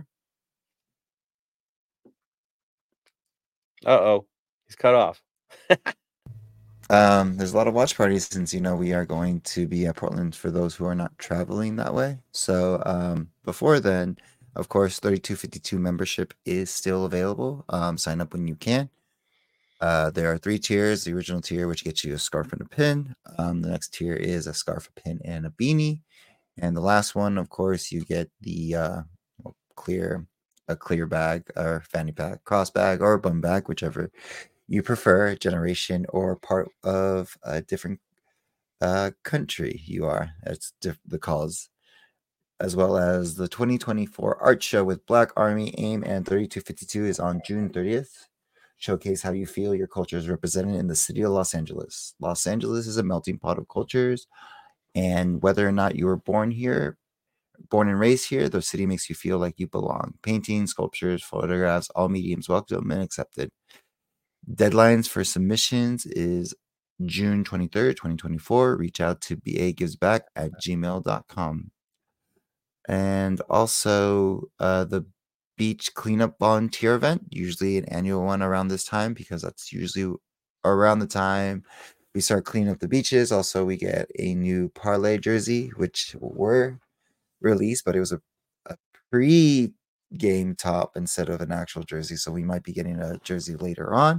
Uh-oh. He's cut off. There's a lot of watch parties since, we are going to be at Portland for those who are not traveling that way. So before then, of course, 3252 membership is still available. Sign up when you can. There are 3 tiers. The original tier, which gets you a scarf and a pin. The next tier is a scarf, a pin, and a beanie. And the last one, of course, you get the clear bag or fanny pack, cross bag, or bum bag, whichever you prefer, generation or part of a different country you are. That's the cause. As well as the 2024 art show with Black Army, AIM, and 3252 is on June 30th. Showcase how you feel your culture is represented in the city of Los Angeles. Los Angeles is a melting pot of cultures, and whether or not you were born and raised here, the city makes you feel like you belong. Paintings, sculptures, photographs, all mediums welcome and accepted. Deadlines for submissions is June 23rd, 2024. Reach out to bagivesback@gmail.com. And also the beach cleanup volunteer event, usually an annual one around this time, because that's usually around the time we start cleaning up the beaches. Also, we get a new parlay jersey, which were released, but it was a pre-game top instead of an actual jersey, so we might be getting a jersey later on.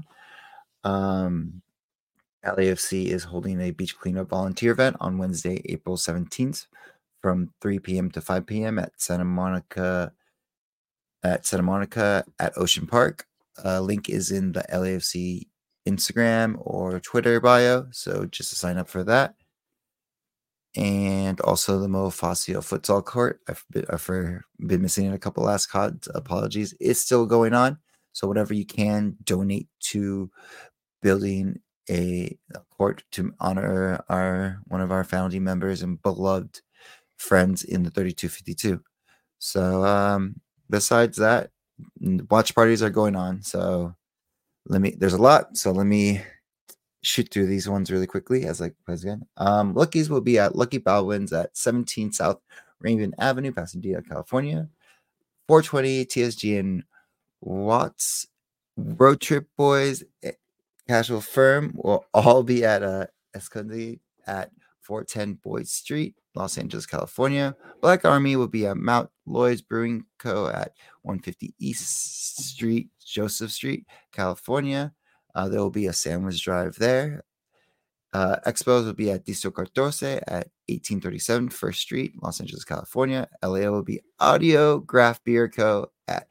LAFC is holding a beach cleanup volunteer event on Wednesday, April 17th from 3 p.m. to 5 p.m. at Santa Monica at Ocean Park. Link is in the LAFC Instagram or Twitter bio, so just to sign up for that. And also the Mo Fascio futsal court. I've been missing it a couple last CODs. Apologies. It's still going on. So whatever you can, donate to building a court to honor one of our founding members and beloved friends in the 3252. So besides that, watch parties are going on. So there's a lot. So let me shoot through these ones really quickly as again. Lucky's will be at Lucky Baldwin's at 17 South Raven Avenue, Pasadena, California, 420, TSG and Watts. Road Trip Boys, Casual Firm will all be at Esconde at 410 Boyd Street, Los Angeles, California. Black Army will be at Mount Lloyd's Brewing Co. at 150 East Street, Joseph Street, California. There will be a sandwich drive there. Expos will be at Distro Cartose at 1837 First Street, Los Angeles, California. LAO will be Audio Graph Beer Co. at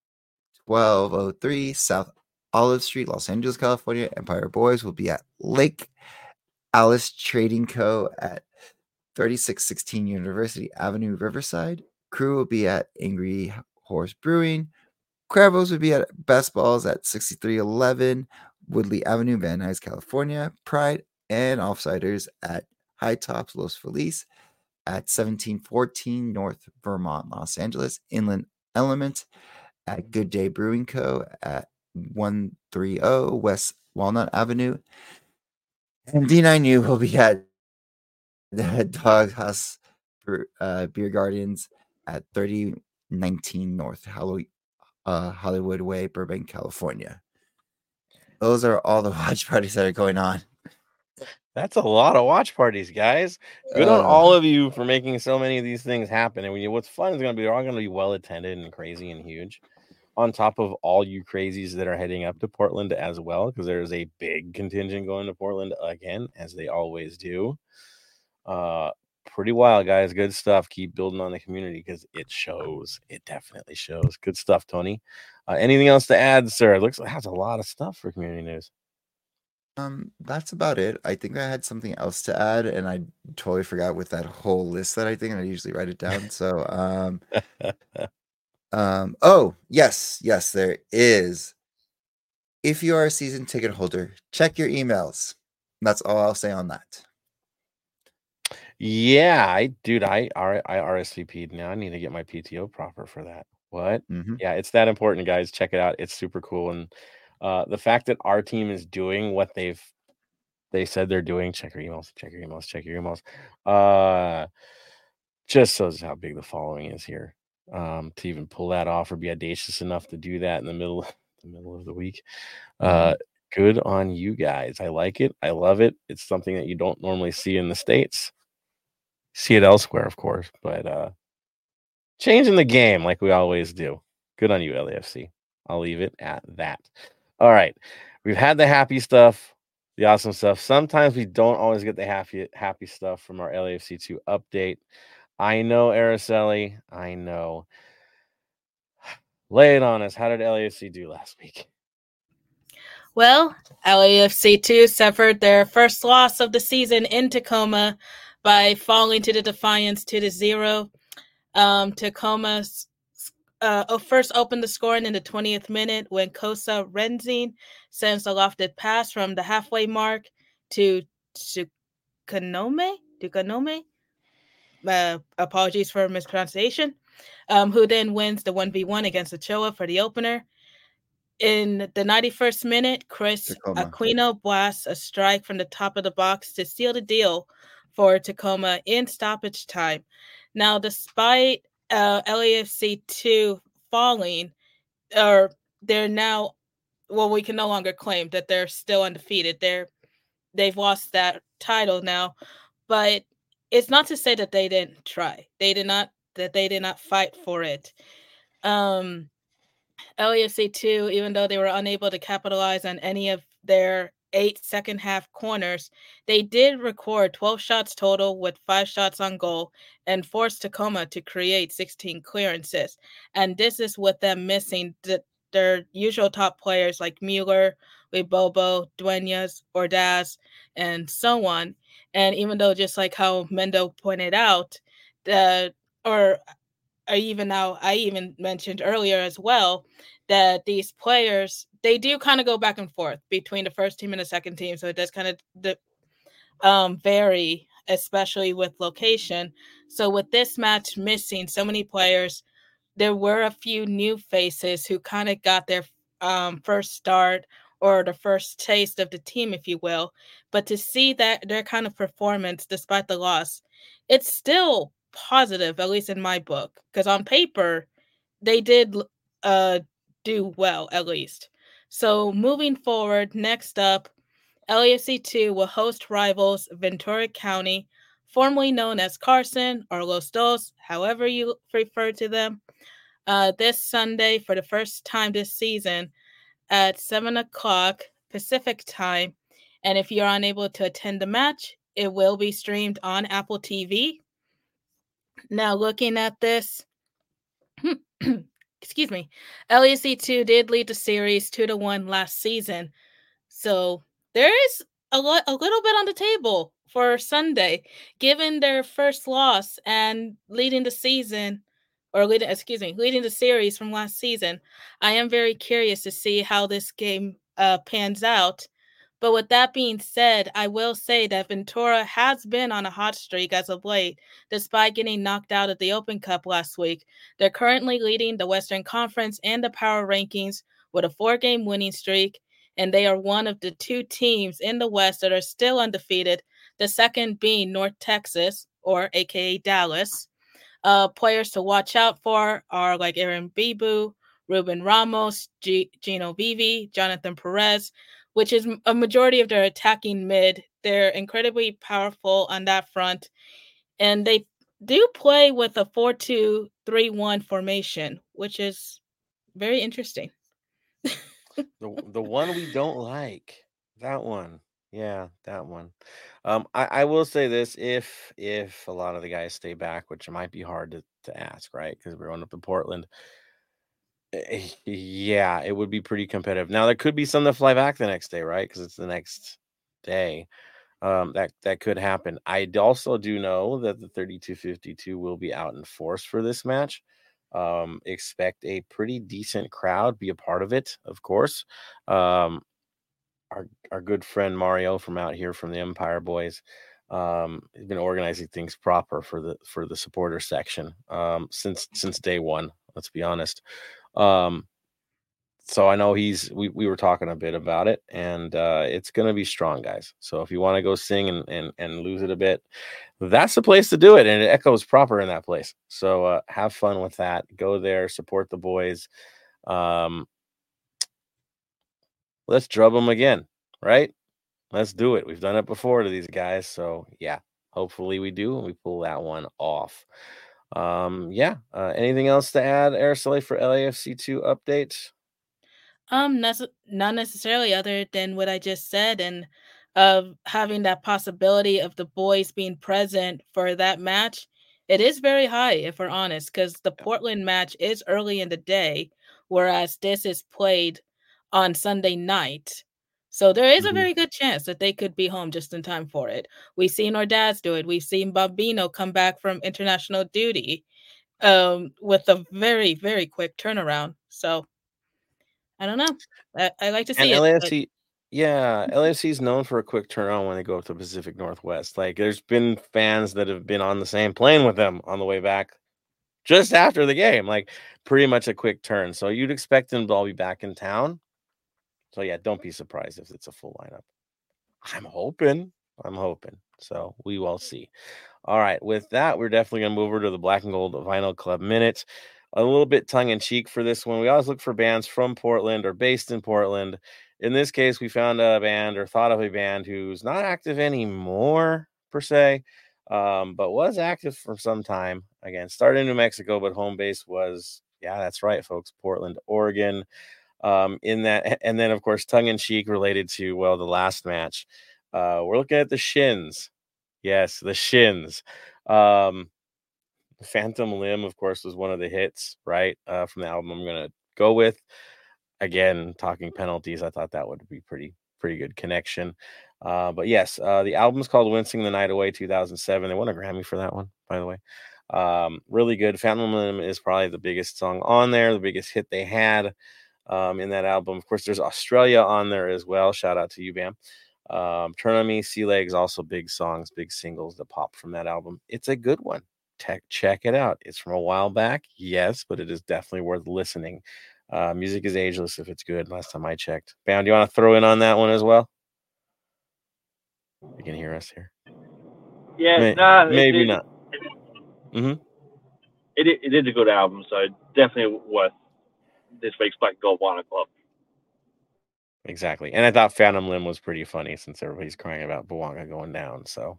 1203 South Olive Street, Los Angeles, California. Empire Boys will be at Lake Alice Trading Co. at 3616 University Avenue, Riverside. Crew will be at Angry Horse Brewing. Cuervos will be at Best Balls at 6311 Woodley Avenue, Van Nuys, California. Pride and Offsiders at High Tops Los Feliz at 1714 North Vermont, Los Angeles. Inland Element at Good Day Brewing Co. at 130 West Walnut Avenue. And D9U will be at the Doghouse Beer Gardens at 3019 North Hollywood Way, Burbank, California. Those are all the watch parties that are going on. That's a lot of watch parties, guys. Good on all of you for making so many of these things happen. And what's fun is going to be they're all going to be well attended and crazy and huge. On top of all you crazies that are heading up to Portland as well, because there's a big contingent going to Portland again, as they always do. Pretty wild, guys. Good stuff. Keep building on the community because it shows. It definitely shows. Good stuff, Tony. Anything else to add, sir? It looks like that's a lot of stuff for community news. That's about it. I think I had something else to add, and I totally forgot with that whole list that I think, and I usually write it down. So, oh, yes, there is. If you are a season ticket holder, check your emails. That's all I'll say on that. Yeah, I RSVP'd now. I need to get my PTO proper for that. What? Mhm. Yeah, it's that important, guys. Check it out. It's super cool. And the fact that our team is doing what they said they're doing, check your emails. Just shows how big the following is here. To even pull that off or be audacious enough to do that in the middle of the week. Good on you guys. I like it. I love it. It's something that you don't normally see in the States. See it elsewhere, of course, but changing the game like we always do. Good on you, LAFC. I'll leave it at that. All right. We've had the happy stuff, the awesome stuff. Sometimes we don't always get the happy stuff from our LAFC2 update. I know, Araceli. I know. Lay it on us. How did LAFC do last week? Well, LAFC2 suffered their first loss of the season in Tacoma by falling to the Defiance 2-0. Tacoma first opened the scoring in the 20th minute when Kosa Renzin sends a lofted pass from the halfway mark to Dukanome. Apologies for mispronunciation. Who then wins the 1v1 against Ochoa for the opener. In the 91st minute, Chris Aquino blasts a strike from the top of the box to seal the deal for Tacoma in stoppage time. Now, despite LAFC2 falling, they're now, well, we can no longer claim that they're still undefeated. They've lost that title now, but it's not to say that they didn't try. They did not fight for it. LAFC2, even though they were unable to capitalize on any of their 8 second half corners, they did record 12 shots total with 5 shots on goal and forced Tacoma to create 16 clearances. And this is with them missing their usual top players like Mueller, Bobo, Duenas, Ordaz, and so on. And even though, just like how Mendo pointed out, I even mentioned earlier as well that these players, they do kind of go back and forth between the first team and the second team. So it does kind of vary, especially with location. So with this match missing so many players, there were a few new faces who kind of got their first start or the first taste of the team, if you will. But to see that their kind of performance, despite the loss, it's still positive, at least in my book, because on paper they did do well, at least. So moving forward, next up, LAFC 2 will host rivals Ventura County, formerly known as Carson or Los Dos, however you refer to them, this Sunday for the first time this season at 7 o'clock Pacific time. And if you're unable to attend the match, it will be streamed on Apple TV. Now, looking at this, excuse me, LAFC 2 did lead the series 2-1 last season. So there is a little bit on the table for Sunday, given their first loss and leading the season, or leading the series from last season. I am very curious to see how this game pans out. But with that being said, I will say that Ventura has been on a hot streak as of late, despite getting knocked out of the Open Cup last week. They're currently leading the Western Conference and the Power Rankings with a 4-game winning streak, and they are one of the 2 teams in the West that are still undefeated, the second being North Texas, or aka Dallas. Players to watch out for are like Aaron Bibu, Ruben Ramos, Gino Vivi, Jonathan Perez, which is a majority of their attacking mid. They're incredibly powerful on that front, and they do play with a 4-2-3-1 formation, which is very interesting. The one we don't like, that one. Yeah, that one. I will say this: if a lot of the guys stay back, which might be hard to ask, right? Because we're going up to Portland. Yeah, it would be pretty competitive. Now there could be some that fly back the next day, right? Because it's the next day. That could happen. I also do know that the 3252 will be out in force for this match. Expect a pretty decent crowd, be a part of it, of course. Our good friend Mario from out here from the Empire Boys has been organizing things proper for the supporter section since day one. Let's be honest. So I know we were talking a bit about it, and it's going to be strong, guys. So if you want to go sing and lose it a bit, that's the place to do it. And it echoes proper in that place. So have fun with that. Go there, support the boys. Let's drub them again, right? Let's do it. We've done it before to these guys. So yeah, hopefully we do. And we pull that one off. Anything else to add, Araceli, for LAFC 2 updates? Not necessarily, other than what I just said, and having that possibility of the boys being present for that match. It is very high, if we're honest, because the Portland match is early in the day, whereas this is played on Sunday night. So there is a very good chance that they could be home just in time for it. We've seen our dads do it. We've seen Bambino come back from international duty with a very, very quick turnaround. So I don't know. I like to see And it. LAFC, yeah, LAFC is known for a quick turnaround when they go up to the Pacific Northwest. Like, there's been fans that have been on the same plane with them on the way back just after the game. Like, pretty much a quick turn. So you'd expect them to all be back in town. So yeah, don't be surprised if it's a full lineup. I'm hoping. So we will see. All right. With that, we're definitely going to move over to the Black and Gold Vinyl Club Minute. A little bit tongue-in-cheek for this one. We always look for bands from Portland or based in Portland. In this case, we found a band or thought of a band who's not active anymore, per se, but was active for some time. Again, started in New Mexico, but home base was, yeah, that's right, folks, Portland, Oregon. In that, and then, of course, tongue-in-cheek related to, well, the last match. We're looking at the Shins. Yes, the Shins. Phantom Limb, of course, was one of the hits, right, from the album I'm going to go with. Again, talking penalties, I thought that would be pretty good connection. But yes, the album's called Wincing the Night Away 2007. They won a Grammy for that one, by the way. Really good. Phantom Limb is probably the biggest song on there, the biggest hit they had in that album. Of course, there's Australia on there as well. Shout out to you, Bam. Turn on Me, Sea Legs, also big songs, big singles that pop from that album. It's a good one. Check it out. It's from a while back, yes, but it is definitely worth listening. Music is ageless if it's good. Last time I checked. Bam, do you want to throw in on that one as well? You can hear us here. Yeah, Maybe not. it is a good album, so definitely worth this week's Black and Gold Vinyl Club. Exactly. And I thought Phantom Limb was pretty funny since everybody's crying about Bawanga going down. So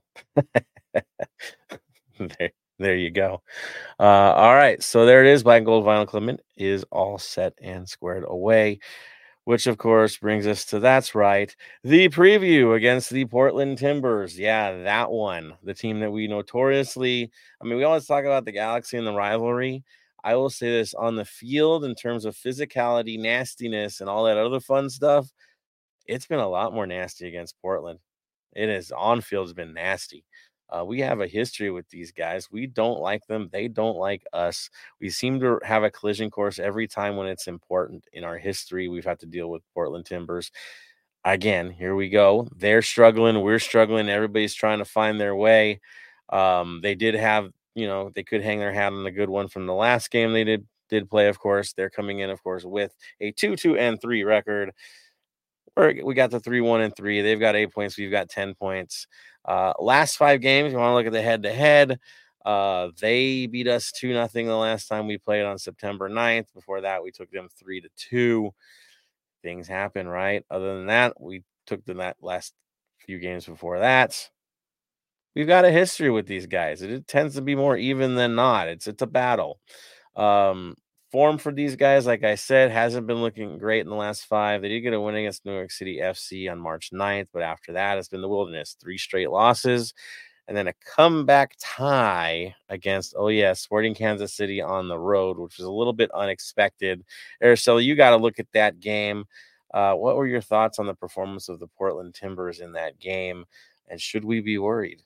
there you go. All right. So there it is. Black and Gold Vinyl Club is all set and squared away, which of course brings us to, that's right, the preview against the Portland Timbers. Yeah, that one. The team that we notoriously, I mean, we always talk about the Galaxy and the rivalry. I will say this, on the field, in terms of physicality, nastiness, and all that other fun stuff, it's been a lot more nasty against Portland. It is on field has been nasty. We have a history with these guys. We don't like them. They don't like us. We seem to have a collision course every time when it's important in our history. We've had to deal with Portland Timbers. Again, here we go. They're struggling. We're struggling. Everybody's trying to find their way. They did have, they could hang their hat on a good one from the last game they did play, of course. They're coming in, of course, with a 2-2-3 record. We got the 3-1-3. They've got 8 points. We've got 10 points. Last 5 games, you want to look at the head-to-head. They beat us 2-0 the last time we played on September 9th. Before that, we took them 3-2. Things happen, right? Other than that, we took them that last few games before that. We've got a history with these guys. It tends to be more even than not. It's a battle. Form for these guys, like I said, hasn't been looking great in the last 5. They did get a win against New York City FC on March 9th, but after that, it's been the wilderness. 3 straight losses, and then a comeback tie against, Sporting Kansas City on the road, which was a little bit unexpected. Araceli, you got to look at that game. What were your thoughts on the performance of the Portland Timbers in that game, and should we be worried?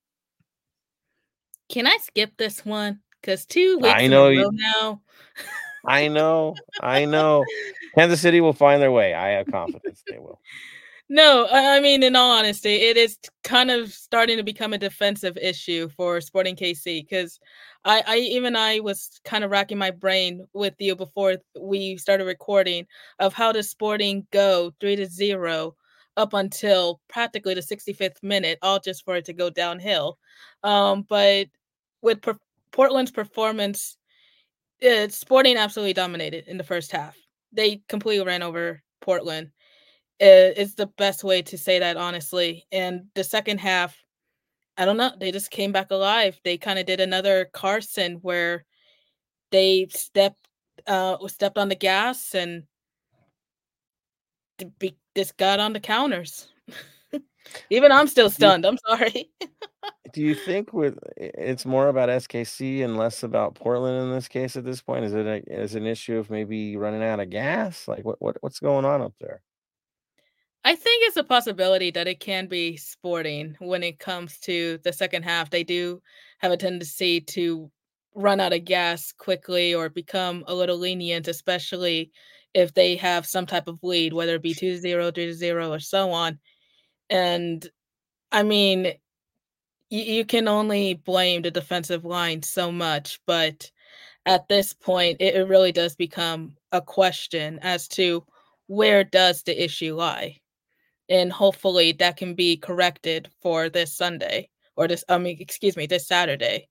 Can I skip this one? Because 2 weeks in a row now. I know. Kansas City will find their way. I have confidence they will. No, I mean, in all honesty, it is kind of starting to become a defensive issue for Sporting KC, because I was kind of racking my brain with you before we started recording of how does Sporting go 3-0 up until practically the 65th minute, all just for it to go downhill. But with Portland's performance, Sporting absolutely dominated in the first half. They completely ran over Portland. It's the best way to say that, honestly. And the second half, I don't know. They just came back alive. They kind of did another Carson where they stepped on the gas and just got on the counters. Even I'm still stunned. I'm sorry. Do you think it's more about SKC and less about Portland in this case at this point? Is it an issue of maybe running out of gas? Like what's going on up there? I think it's a possibility that it can be Sporting when it comes to the second half. They do have a tendency to run out of gas quickly or become a little lenient, especially if they have some type of lead, whether it be 2-0, 3-0, or so on. And I mean, you can only blame the defensive line so much, but at this point, it really does become a question as to where does the issue lie? And hopefully that can be corrected for this Sunday this Saturday.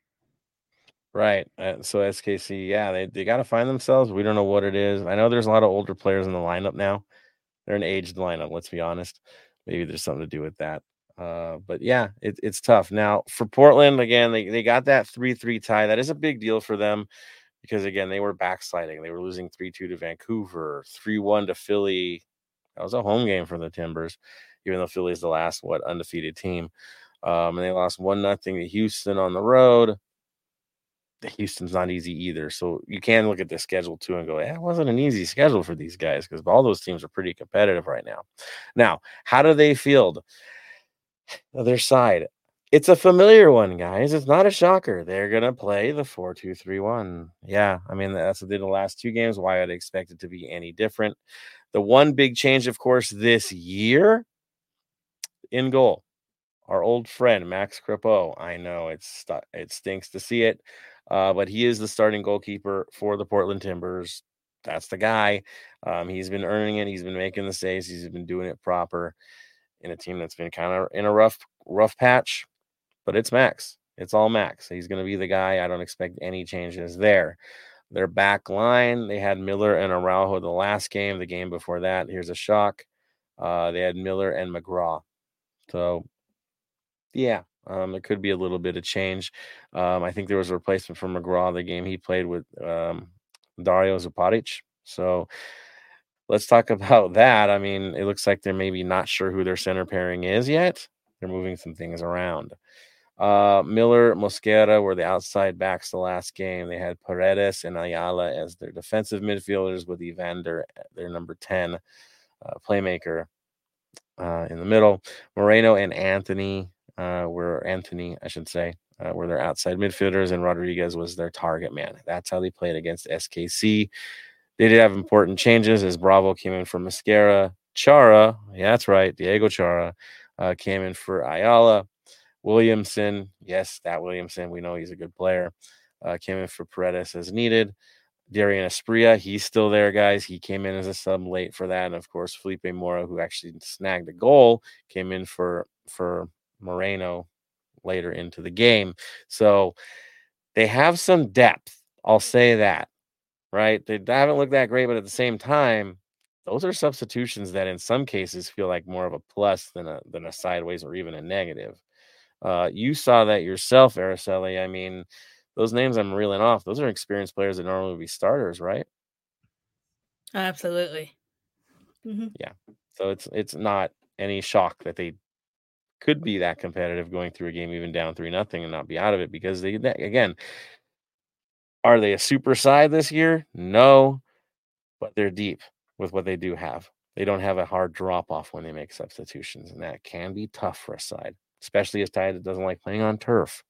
Right. So SKC, yeah, they got to find themselves. We don't know what it is. I know there's a lot of older players in the lineup now. They're an aged lineup, let's be honest. Maybe there's something to do with that. But yeah, it's tough. Now for Portland, again, they got that 3-3 tie. That is a big deal for them because, again, they were backsliding. They were losing 3-2 to Vancouver, 3-1 to Philly. That was a home game for the Timbers, even though Philly is the last, undefeated team. And they lost 1-0 to Houston on the road. Houston's not easy either. So you can look at the schedule too and go, it wasn't an easy schedule for these guys because all those teams are pretty competitive right now. Now, how do they field their side? It's a familiar one, guys. It's not a shocker. They're going to play the 4-2-3-1. Yeah, I mean, that's what they did the last 2 games. Why I'd expect it to be any different. The one big change, of course, this year in goal, our old friend, Max Crepeau. I know it stinks to see it. But he is the starting goalkeeper for the Portland Timbers. That's the guy. He's been earning it. He's been making the saves. He's been doing it proper in a team that's been kind of in a rough patch. But it's Max. It's all Max. He's going to be the guy. I don't expect any changes there. Their back line, they had Miller and Araujo the last game. The game before that, here's a shock. They had Miller and McGraw. So, yeah, there could be a little bit of change. I think there was a replacement for McGraw the game he played with Dario Zuparic. So, let's talk about that. I mean, it looks like they're maybe not sure who their center pairing is yet. They're moving some things around. Miller, Mosquera were the outside backs the last game. They had Paredes and Ayala as their defensive midfielders with Evander, their number 10 playmaker in the middle. Moreno and Anthony were their outside midfielders, and Rodriguez was their target man. That's how they played against SKC. They did have important changes as Bravo came in for Mosquera. Chara, yeah, that's right, Diego Chara came in for Ayala. Williamson, yes, that Williamson, we know he's a good player, came in for Paredes as needed. Darian Esprilla, he's still there, guys. He came in as a sub late for that. And, of course, Felipe Mora, who actually snagged a goal, came in for Moreno later into the game. So they have some depth. I'll say that, right? They haven't looked that great, but at the same time, those are substitutions that in some cases feel like more of a plus than a sideways or even a negative. You saw that yourself, Araceli. I mean, those names I'm reeling off, those are experienced players that normally would be starters, right? Absolutely. Mm-hmm. Yeah. So it's not any shock that they could be that competitive going through a game even down 3-0 and not be out of it, because they again, are they a super side this year? No, but they're deep with what they do have. They don't have a hard drop off when they make substitutions, and that can be tough for a side, especially a side that doesn't like playing on turf.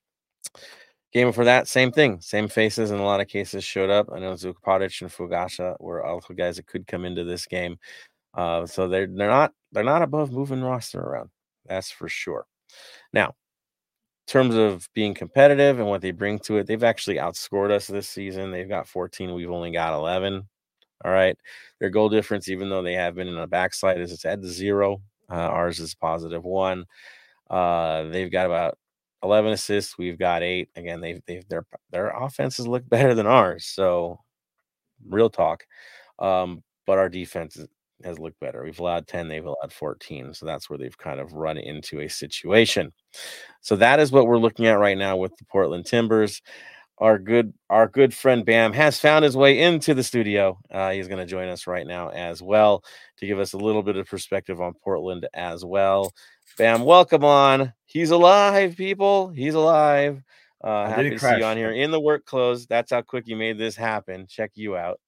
Game before that, same thing. Same faces in a lot of cases showed up. I know Zuparic and Fugasha were also guys that could come into this game. So they're not above moving roster around. That's for sure. Now, in terms of being competitive and what they bring to it, they've actually outscored us this season. They've got 14. We've only got 11. All right. Their goal difference, even though they have been in a backslide, is it's at 0. Ours is +1. They've got about 11 assists. We've got 8. Again, their offenses look better than ours. So, real talk. But our defense has looked better. We've allowed 10. They've allowed 14. So that's where they've kind of run into a situation. So that is what we're looking at right now with the Portland Timbers. Our good friend Bam has found his way into the studio. He's going to join us right now as well to give us a little bit of perspective on Portland as well. Bam, welcome on. He's alive, people. He's alive. Happy to see you on here in the work clothes. That's how quick you made this happen. Check you out.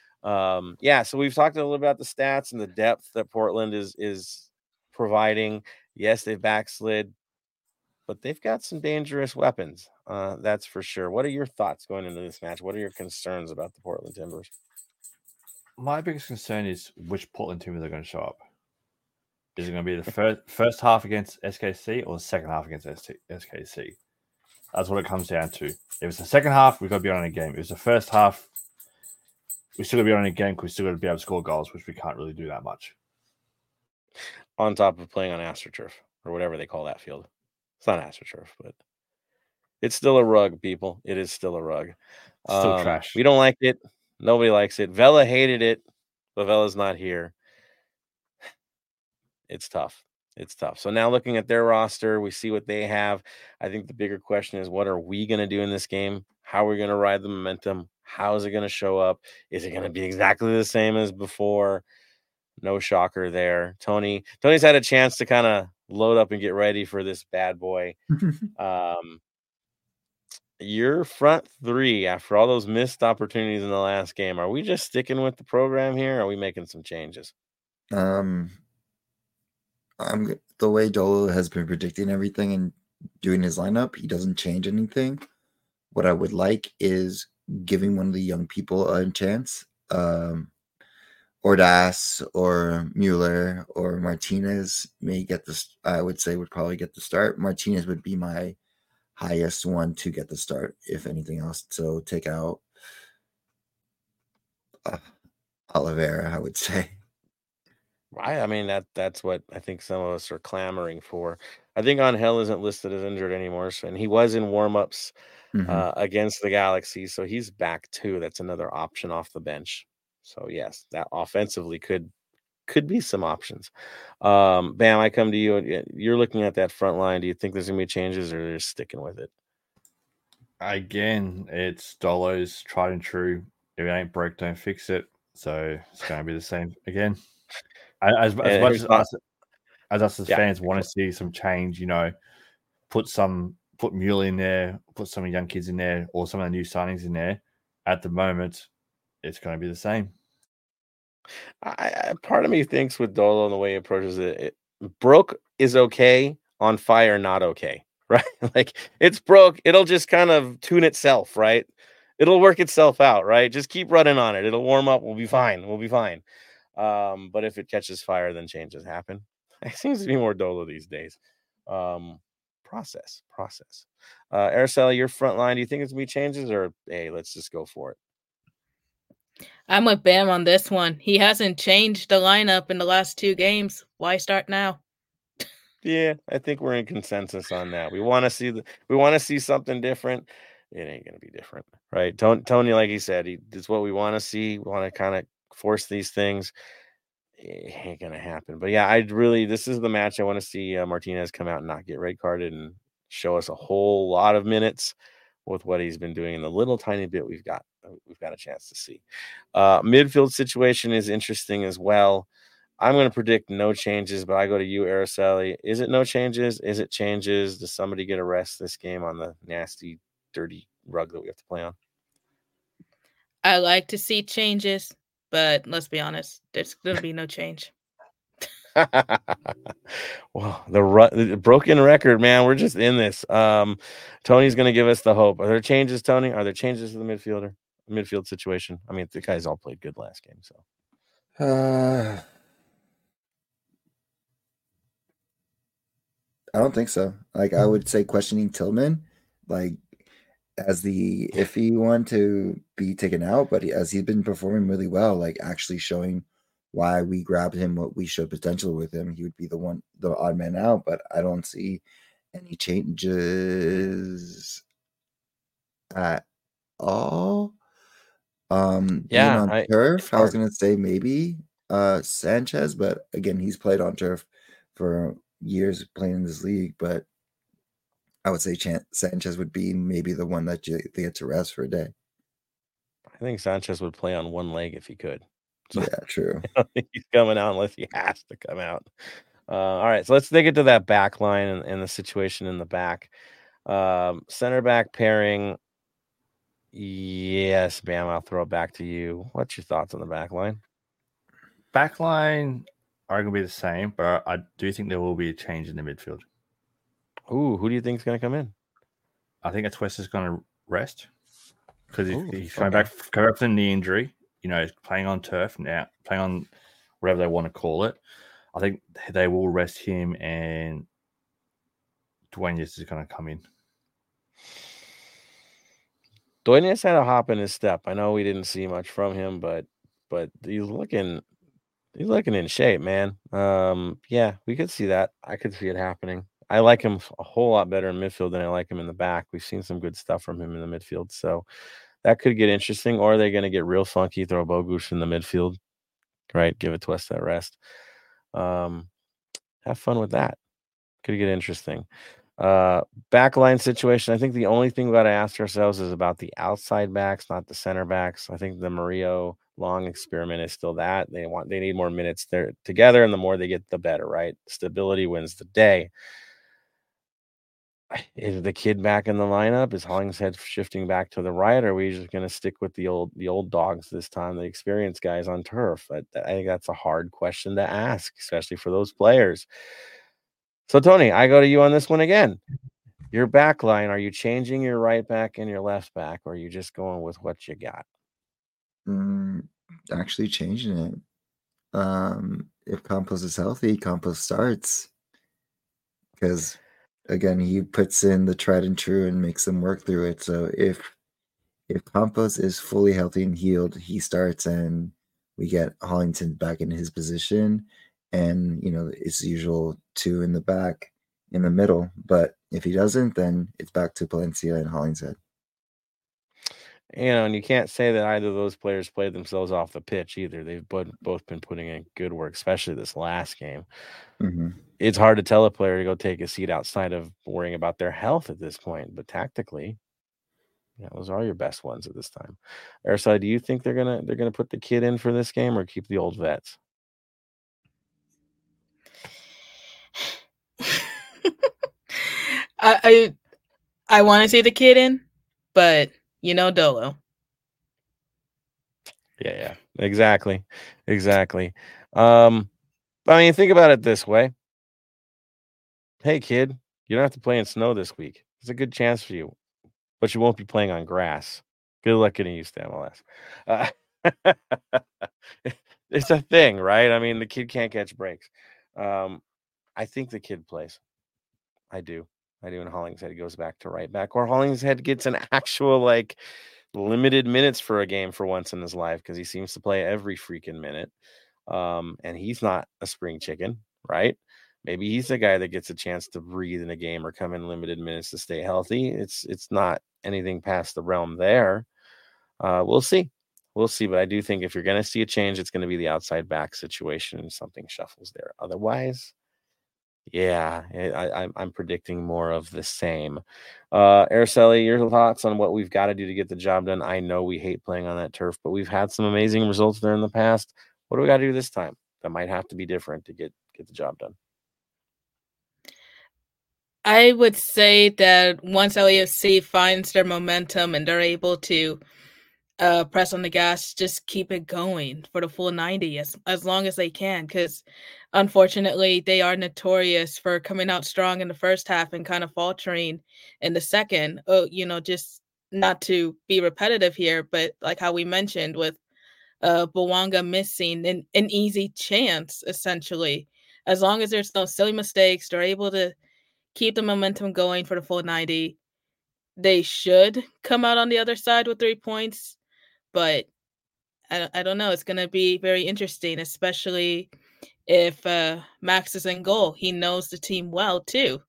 So we've talked a little about the stats and the depth that Portland is providing. Yes, they've backslid, but they've got some dangerous weapons. That's for sure. What are your thoughts going into this match? What are your concerns about the Portland Timbers? My biggest concern is which Portland Timbers are going to show up. Is it going to be the first half against SKC or the second half against SKC? That's what it comes down to. If it's the second half, we've got to be on a game. If it's the first half, we still got to be on a game because we still got to be able to score goals, which we can't really do that much. On top of playing on AstroTurf or whatever they call that field. It's not AstroTurf, but it's still a rug, people. It is still a rug. Still trash. We don't like it. Nobody likes it. Vela hated it, but Vela's not here. It's tough. It's tough. So now looking at their roster, we see what they have. I think the bigger question is, what are we going to do in this game? How are we going to ride the momentum? How is it going to show up? Is it going to be exactly the same as before? No shocker there. Tony's had a chance to kind of load up and get ready for this bad boy. Your front three, after all those missed opportunities in the last game, are we just sticking with the program here? Or are we making some changes? The way Dolo has been predicting everything and doing his lineup, he doesn't change anything. What I would like is giving one of the young people a chance. Ordaz or Mueller or Martinez may get this. I would say would probably get the start. Martinez would be my highest one to get the start, if anything else. So take out Oliveira, I would say. Right. I mean, that's what I think some of us are clamoring for. I think Angel isn't listed as injured anymore, and he was in warmups against the Galaxy, so he's back too. That's another option off the bench. So yes, that offensively could be some options. Bam, I come to you. You're looking at that front line. Do you think there's gonna be changes, or they're just sticking with it? Again, it's Dolo's tried and true. If it ain't broke, don't fix it. So it's going to be the same again. As much as us as fans want to see some change, put Mule in there, put some young kids in there, or some of the new signings in there. At the moment, it's going to be the same. Part of me thinks with Dolo and the way he approaches it, broke is okay, on fire not okay, right? Like it's broke, it'll just kind of tune itself, right? It'll work itself out, right? Just keep running on it. It'll warm up. We'll be fine. But if it catches fire, then changes happen. It seems to be more Dolo these days. Process. Araceli, your front line, do you think it's gonna be changes, or hey, let's just go for it? I'm with Bam on this one. He hasn't changed the lineup in the last 2 games. Why start now? Yeah, I think we're in consensus on that. We want to see something different. It ain't gonna be different, right? Tony, like he said, it's what we want to see. We want to kind of force these things. It ain't gonna happen. But yeah, this is the match I want to see Martinez come out and not get red carded and show us a whole lot of minutes with what he's been doing in the little tiny bit we've got a chance to see. Midfield situation is interesting as well. I'm going to predict no changes, but I go to you, Araceli. Is it no changes? Is it changes? Does somebody get a rest this game on the nasty, dirty rug that we have to play on? I like to see changes, but let's be honest, there's going to be no change. Well, the broken record, man. We're just in this. Tony's going to give us the hope. Are there changes, Tony? Are there changes to the midfield situation? I mean, the guys all played good last game, so. I don't think so. Like, I would say questioning Tillman, like, as the iffy one to be taken out, but as he's been performing really well, like actually showing why we grabbed him, what we showed potential with him, he would be the odd man out. But I don't see any changes at all. On turf, I was gonna say maybe Sanchez, but again, he's played on turf for years playing in this league, but I would say Sanchez would be maybe the one that they get to rest for a day. I think Sanchez would play on one leg if he could. So, yeah, true. He's coming out unless he has to come out. All right, so let's dig into that back line and the situation in the back. Center back pairing. Yes, Bam, I'll throw it back to you. What's your thoughts on the back line? Back line are going to be the same, but I do think there will be a change in the midfield. Ooh, who do you think is going to come in? I think Atuesta's going to rest because he's coming back from the knee injury. He's playing on turf now, playing on whatever they want to call it. I think they will rest him, and Duenas is going to come in. Duenas had a hop in his step. I know we didn't see much from him, but he's looking in shape, man. Yeah, we could see that. I could see it happening. I like him a whole lot better in midfield than I like him in the back. We've seen some good stuff from him in the midfield, so that could get interesting. Or are they going to get real funky, throw Bogusz in the midfield, right? Give Atuesta that rest. Have fun with that. Could get interesting. Backline situation. I think the only thing we got to ask ourselves is about the outside backs, not the center backs. I think the Murillo Long experiment is still that they need more minutes there together, and the more they get, the better, right? Stability wins the day. Is the kid back in the lineup? Is Hollingshead shifting back to the right? Or are we just going to stick with the old dogs this time, the experienced guys on turf? I think that's a hard question to ask, especially for those players. So, Tony, I go to you on this one again. Your back line, are you changing your right back and your left back, or are you just going with what you got? Actually changing it. If Campos is healthy, Campos starts. Because, again, he puts in the tried and true and makes them work through it. So if Campos is fully healthy and healed, he starts, and we get Hollington back in his position. And, it's the usual 2 in the back. in the middle. But if he doesn't, then it's back to Palencia and Hollingshead. And you can't say that either of those players played themselves off the pitch either. They've both been putting in good work, especially this last game. Mm-hmm. It's hard to tell a player to go take a seat outside of worrying about their health at this point. But tactically, those are your best ones at this time. Airside, do you think they're gonna put the kid in for this game or keep the old vets? I want to see the kid in, but Dolo. Yeah, exactly. I mean, think about it this way. Hey, kid, you don't have to play in snow this week. It's a good chance for you, but you won't be playing on grass. Good luck getting used to MLS. It's a thing, right? I mean, the kid can't catch breaks. I think the kid plays. I do. And Hollingshead goes back to right back, or Hollingshead gets an actual limited minutes for a game for once in his life because he seems to play every freaking minute. And he's not a spring chicken, right? Maybe he's the guy that gets a chance to breathe in a game or come in limited minutes to stay healthy. It's not anything past the realm there. We'll see. But I do think if you're going to see a change, it's going to be the outside back situation and something shuffles there. Otherwise, yeah, I'm predicting more of the same. Araceli, your thoughts on what we've got to do to get the job done? I know we hate playing on that turf, but we've had some amazing results there in the past. What do we got to do this time? That might have to be different to get the job done. I would say that once LAFC finds their momentum and they're able to press on the gas, just keep it going for the full 90 as long as they can, because unfortunately they are notorious for coming out strong in the first half and kind of faltering in the second. Just not to be repetitive here, but like how we mentioned with Bouanga missing an easy chance, essentially. As long as there's no silly mistakes, they're able to keep the momentum going for the full 90. They should come out on the other side with 3 points, but I don't know. It's going to be very interesting, especially if Max is in goal. He knows the team well, too.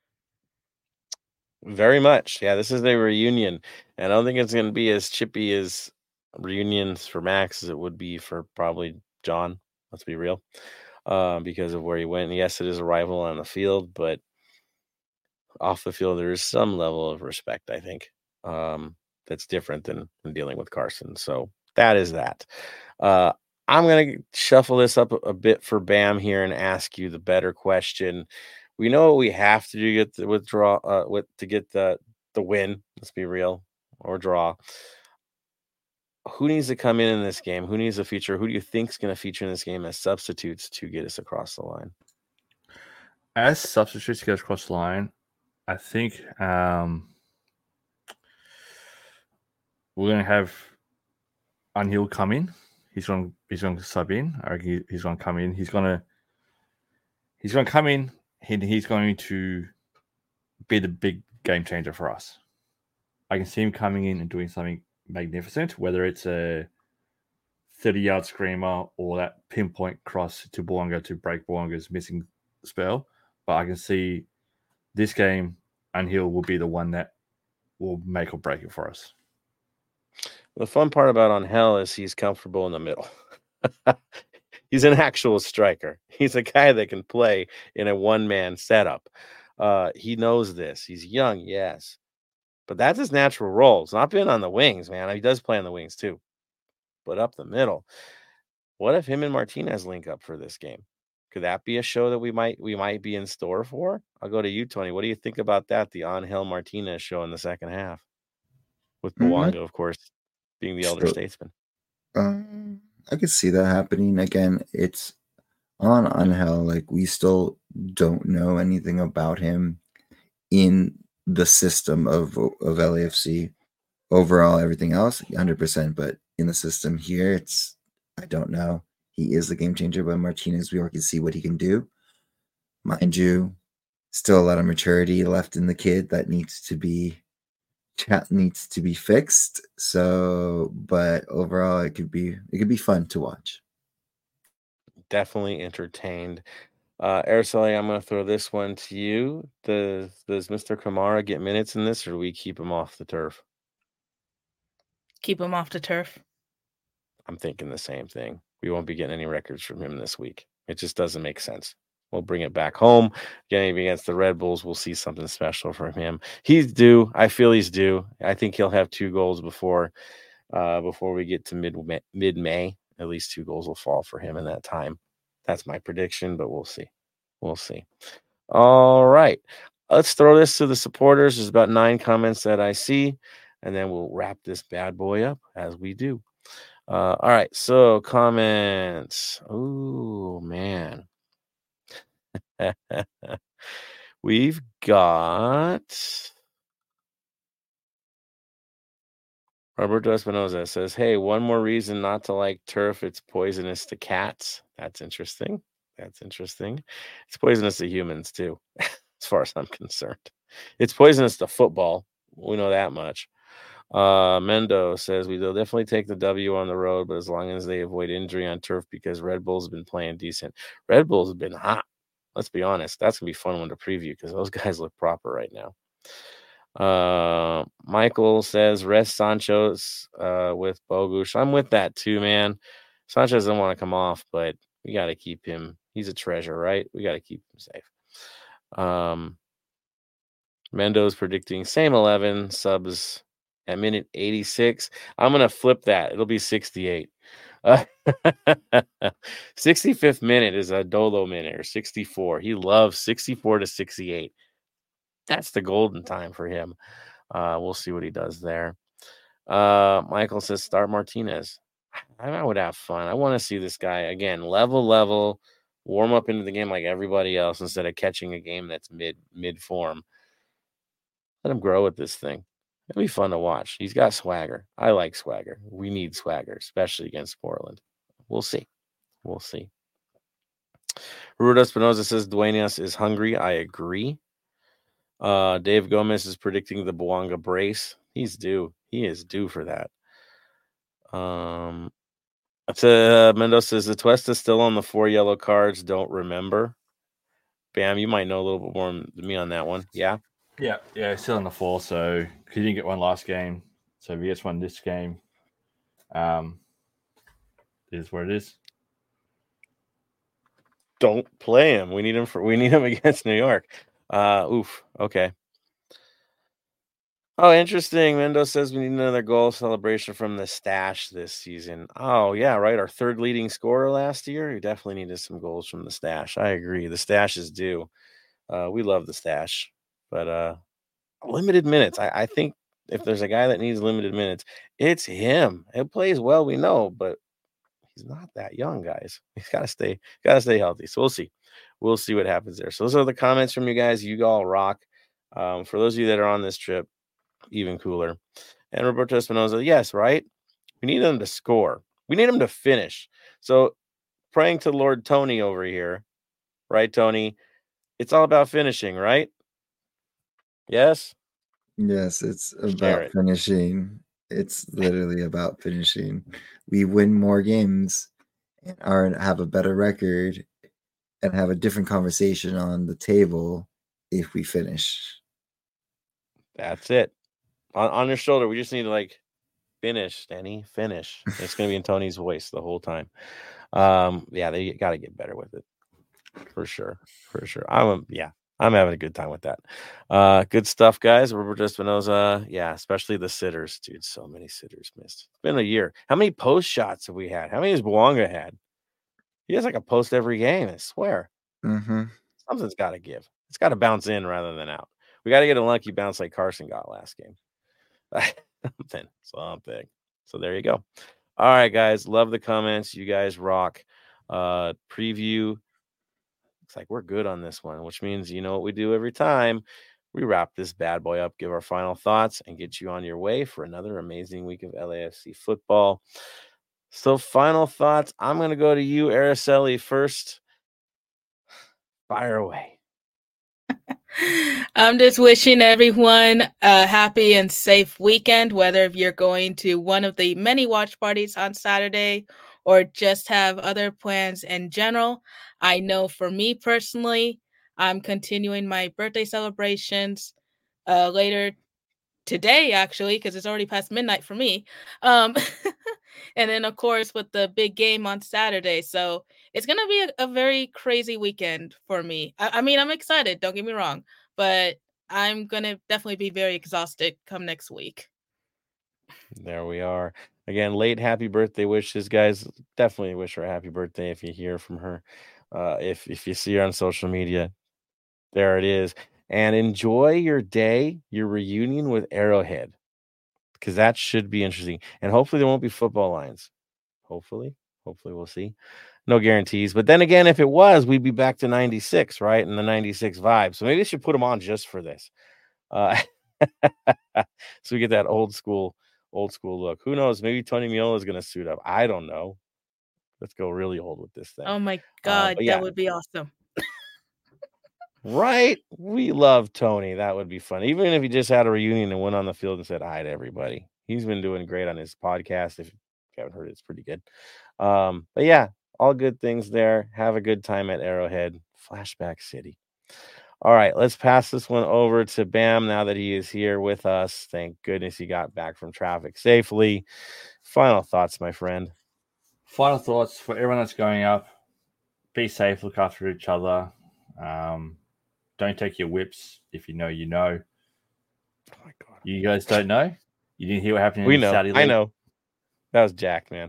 Very much. Yeah, this is a reunion. And I don't think it's going to be as chippy as reunions for Max as it would be for probably John. Let's be real. Because of where he went. And yes, it is a rival on the field, but off the field, there is some level of respect, I think, that's different than dealing with Carson. So that is that. I'm going to shuffle this up a bit for Bam here and ask you the better question. We know what we have to do to get the withdraw, to get the win. Let's be real, or draw. Who needs to come in this game? Who needs to feature? Who do you think is going to feature in this game as substitutes to get us across the line? As substitutes to get us across the line, I think we're going to have Angel come in. He's going to sub in. He's going to come in. He's going to come in. He's going to be the big game changer for us. I can see him coming in and doing something magnificent, whether it's a 30-yard screamer or that pinpoint cross to Bouanga to break Bouanga's missing spell. But I can see this game, Angel will be the one that will make or break it for us. The fun part about Angel is he's comfortable in the middle. He's an actual striker. He's a guy that can play in a one-man setup. He knows this. He's young, yes. But that's his natural role. It's not being on the wings, man. He does play on the wings too. But up the middle. What if him and Martinez link up for this game? Could that be a show that we might be in store for? I'll go to you, Tony. What do you think about that? The Angel Martinez show in the second half. With Bouanga, of course, being the elder statesman. I could see that happening. Again, it's on Angel. Like, we still don't know anything about him in the system of LAFC. Overall, everything else, 100%. But in the system here, I don't know. He is the game changer, but Martinez, we already see what he can do. Mind you, still a lot of maturity left in the kid that needs to be fixed. So, but overall, it could be fun to watch. Definitely entertained. Araceli, I'm going to throw this one to you. Does Mr. Kamara get minutes in this, or do we keep him off the turf? Keep him off the turf. I'm thinking the same thing. We won't be getting any records from him this week. It just doesn't make sense. We'll bring it back home. Getting against the Red Bulls, we'll see something special from him. He's due. I feel he's due. I think he'll have 2 goals before we get to mid-May. At least 2 goals will fall for him in that time. That's my prediction, but we'll see. We'll see. All right. Let's throw this to the supporters. There's about 9 comments that I see, and then we'll wrap this bad boy up as we do. All right. So comments. Oh, man. We've got Roberto Espinoza says, hey, one more reason not to like turf. It's poisonous to cats. That's interesting. It's poisonous to humans, too, as far as I'm concerned. It's poisonous to football. We know that much. Mendo says, we'll definitely take the W on the road, but as long as they avoid injury on turf, because Red Bulls have been playing decent. Red Bulls have been hot. Let's be honest. That's going to be a fun one to preview because those guys look proper right now. Michael says, rest Sancho's with Bogusz. I'm with that too, man. Sancho doesn't want to come off, but we got to keep him. He's a treasure, right? We got to keep him safe. Mendo's predicting same 11 subs at minute 86. I'm going to flip that. It'll be 68. 65th minute is a Dolo minute, or 64. He loves 64 to 68. That's the golden time for him. We'll see what he does there. Michael says start Martinez. I would have fun. I want to see this guy again, level, warm up into the game like everybody else instead of catching a game that's mid form. Let him grow with this thing. It'll be fun to watch. He's got swagger. I like swagger. We need swagger, especially against Portland. We'll see. Rudo Espinoza says Duenas is hungry. I agree. Dave Gomez is predicting the Bouanga brace. He's due. He is due for that. Mendoza says the Tuesta is still on the 4 yellow cards. Don't remember. Bam, you might know a little bit more than me on that one. Yeah. Yeah, still on the 4. So he didn't get one last game, so if he gets one this game, it is what it is. Don't play him. We need him against New York. Oof. Okay. Oh, interesting. Mendoza says we need another goal celebration from the stash this season. Oh, yeah, right. Our 3rd leading scorer last year. We definitely needed some goals from the stash. I agree. The stash is due. We love the stash, but limited minutes. I think if there's a guy that needs limited minutes, it's him. It plays well, we know, but he's not that young, guys. He's got to stay healthy. So we'll see what happens there. So those are the comments from you guys. You all rock. For those of you that are on this trip, even cooler. And Roberto Espinoza, yes, right? We need them to score. We need them to finish. So praying to Lord Tony over here, right, Tony? It's all about finishing, right? Yes? Yes, it's about finishing. It's literally about finishing. We win more games and have a better record and have a different conversation on the table if we finish. That's it. On your shoulder, we just need to finish, Danny. Finish. It's going to be in Tony's voice the whole time. Yeah, they got to get better with it. For sure. I'm having a good time with that. Good stuff, guys. Roberto Espinoza. Yeah, especially the sitters, dude. So many sitters missed. It's been a year. How many post shots have we had? How many has Bouanga had? He has a post every game, I swear. Mm-hmm. Something's got to give. It's got to bounce in rather than out. We got to get a lucky bounce like Carson got last game. Something. So there you go. All right, guys. Love the comments. You guys rock. Preview. Looks like we're good on this one, which means you know what we do every time. We wrap this bad boy up, give our final thoughts, and get you on your way for another amazing week of LAFC football. So final thoughts. I'm going to go to you, Araceli, first. Fire away. I'm just wishing everyone a happy and safe weekend, whether if you're going to one of the many watch parties on Saturday or just have other plans in general. I know for me personally, I'm continuing my birthday celebrations later today, actually, because it's already past midnight for me. And then, of course, with the big game on Saturday. So it's going to be a very crazy weekend for me. I mean, I'm excited, don't get me wrong, but I'm going to definitely be very exhausted come next week. There we are. Again, late happy birthday wishes, guys. Definitely wish her a happy birthday if you hear from her. If you see her on social media, there it is. And enjoy your day, your reunion with Arrowhead, because that should be interesting. And hopefully there won't be football lines. Hopefully we'll see. No guarantees. But then again, if it was, we'd be back to 96, right? And the 96 vibe. So maybe they should put them on just for this. So we get that old school look. Who knows? Maybe Tony Miola is going to suit up. I don't know. Let's go really old with this thing. Oh my God, that would be awesome. Right? We love Tony. That would be fun. Even if he just had a reunion and went on the field and said hi to everybody. He's been doing great on his podcast. If you haven't heard it, it's pretty good. But yeah, all good things there. Have a good time at Arrowhead. Flashback City. All right, let's pass this one over to Bam now that he is here with us. Thank goodness he got back from traffic safely. Final thoughts, my friend. Final thoughts for everyone that's going up. Be safe, look after each other. Don't take your whips if you know you know. Oh my God. You guys don't know? You didn't hear what happened We in know. Saudi League? I know. That was Jack, man.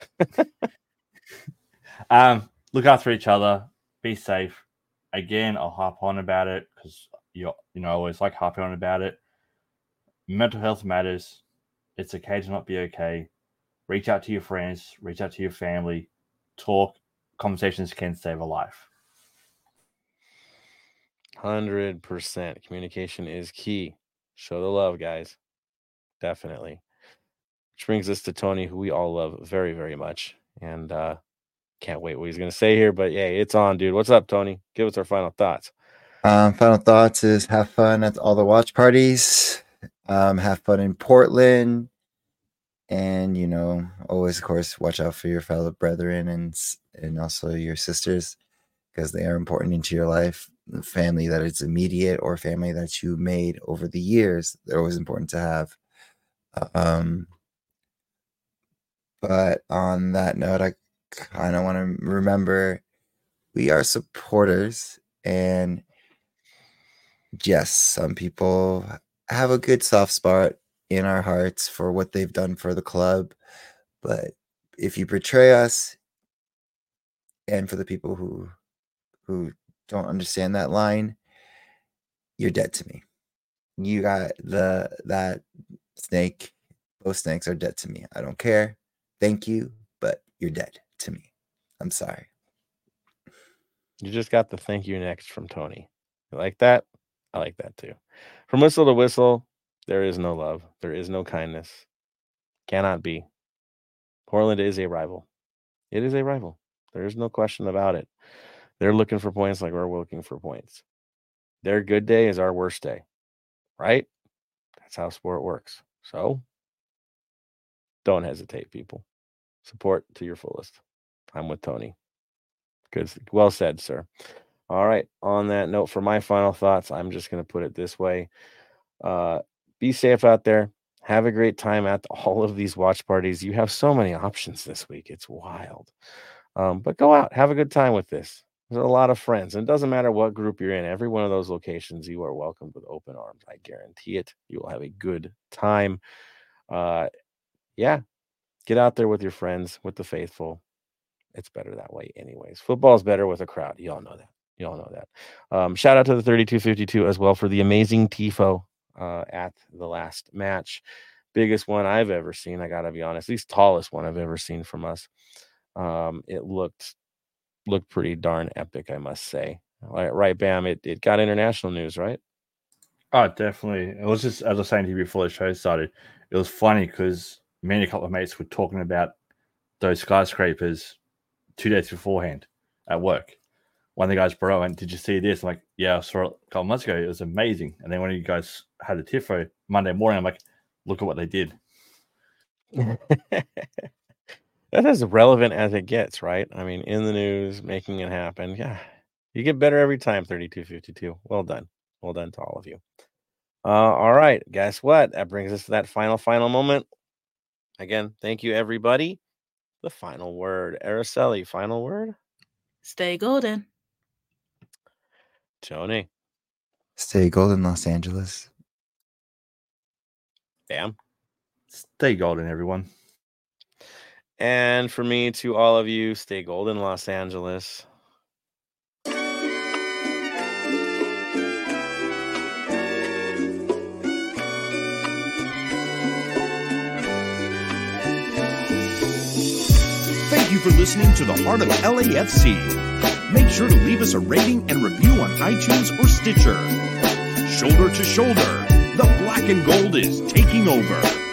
Look after each other. Be safe. Again, I'll harp on about it because I always like harping on about it. Mental health matters. It's okay to not be okay. Reach out to your friends. Reach out to your family. Talk. Conversations can save a life. 100%. Communication is key. Show the love, guys. Definitely. Which brings us to Tony, who we all love very, very much. And can't wait what he's going to say here. But yeah, it's on, dude. What's up, Tony? Give us our final thoughts. Final thoughts is have fun at all the watch parties. Have fun in Portland. And, always, of course, watch out for your fellow brethren and also your sisters because they are important into your life. The family that is immediate or family that you made over the years, they're always important to have. But on that note, I kind of want to remember we are supporters, and yes, some people have a good soft spot in our hearts for what they've done for the club. But if you betray us, and for the people who don't understand that line, you're dead to me. You got that snake. Both snakes are dead to me. I don't care. Thank you, but you're dead to me. I'm sorry. You just got the thank you next from Tony. You like that? I like that too. From whistle to whistle, there is no love. There is no kindness. Cannot be. Portland is a rival. It is a rival. There is no question about it. They're looking for points like we're looking for points. Their good day is our worst day, right? That's how sport works. So don't hesitate, people. Support to your fullest. I'm with Tony. Good. Well said, sir. All right. On that note, for my final thoughts, I'm just going to put it this way. Be safe out there. Have a great time at all of these watch parties. You have so many options this week. It's wild. But go out. Have a good time with this. There's a lot of friends. And it doesn't matter what group you're in. Every one of those locations, you are welcomed with open arms. I guarantee it. You will have a good time. Yeah. Get out there with your friends, with the faithful. It's better that way anyways. Football is better with a crowd. You all know that. Shout out to the 3252 as well for the amazing tifo at the last match. Biggest one I've ever seen. I got to be honest. Least tallest one I've ever seen from us. It looked pretty darn epic, I must say. Right, Bam. It got international news, right? Oh, definitely. It was just, as I was saying to you before the show started, it was funny because me and a couple of mates were talking about those skyscrapers 2 days beforehand at work. One of the guys brought and did you see this? I'm like, yeah, I saw it a couple months ago. It was amazing. And then when you guys had the tifo Monday morning, I'm like, look at what they did. That's as relevant as it gets, right? I mean, in the news, making it happen. Yeah, you get better every time. 3252. Well done. Well done to all of you. All right. Guess what? That brings us to that final moment. Again, thank you, everybody. The final word. Araceli, final word? Stay golden. Tony. Stay golden, Los Angeles. Bam. Stay golden, everyone. And for me, to all of you, stay golden, Los Angeles. Thank you for listening to the Heart of LAFC. Make sure to leave us a rating and review on iTunes or Stitcher. Shoulder to shoulder, the black and gold is taking over.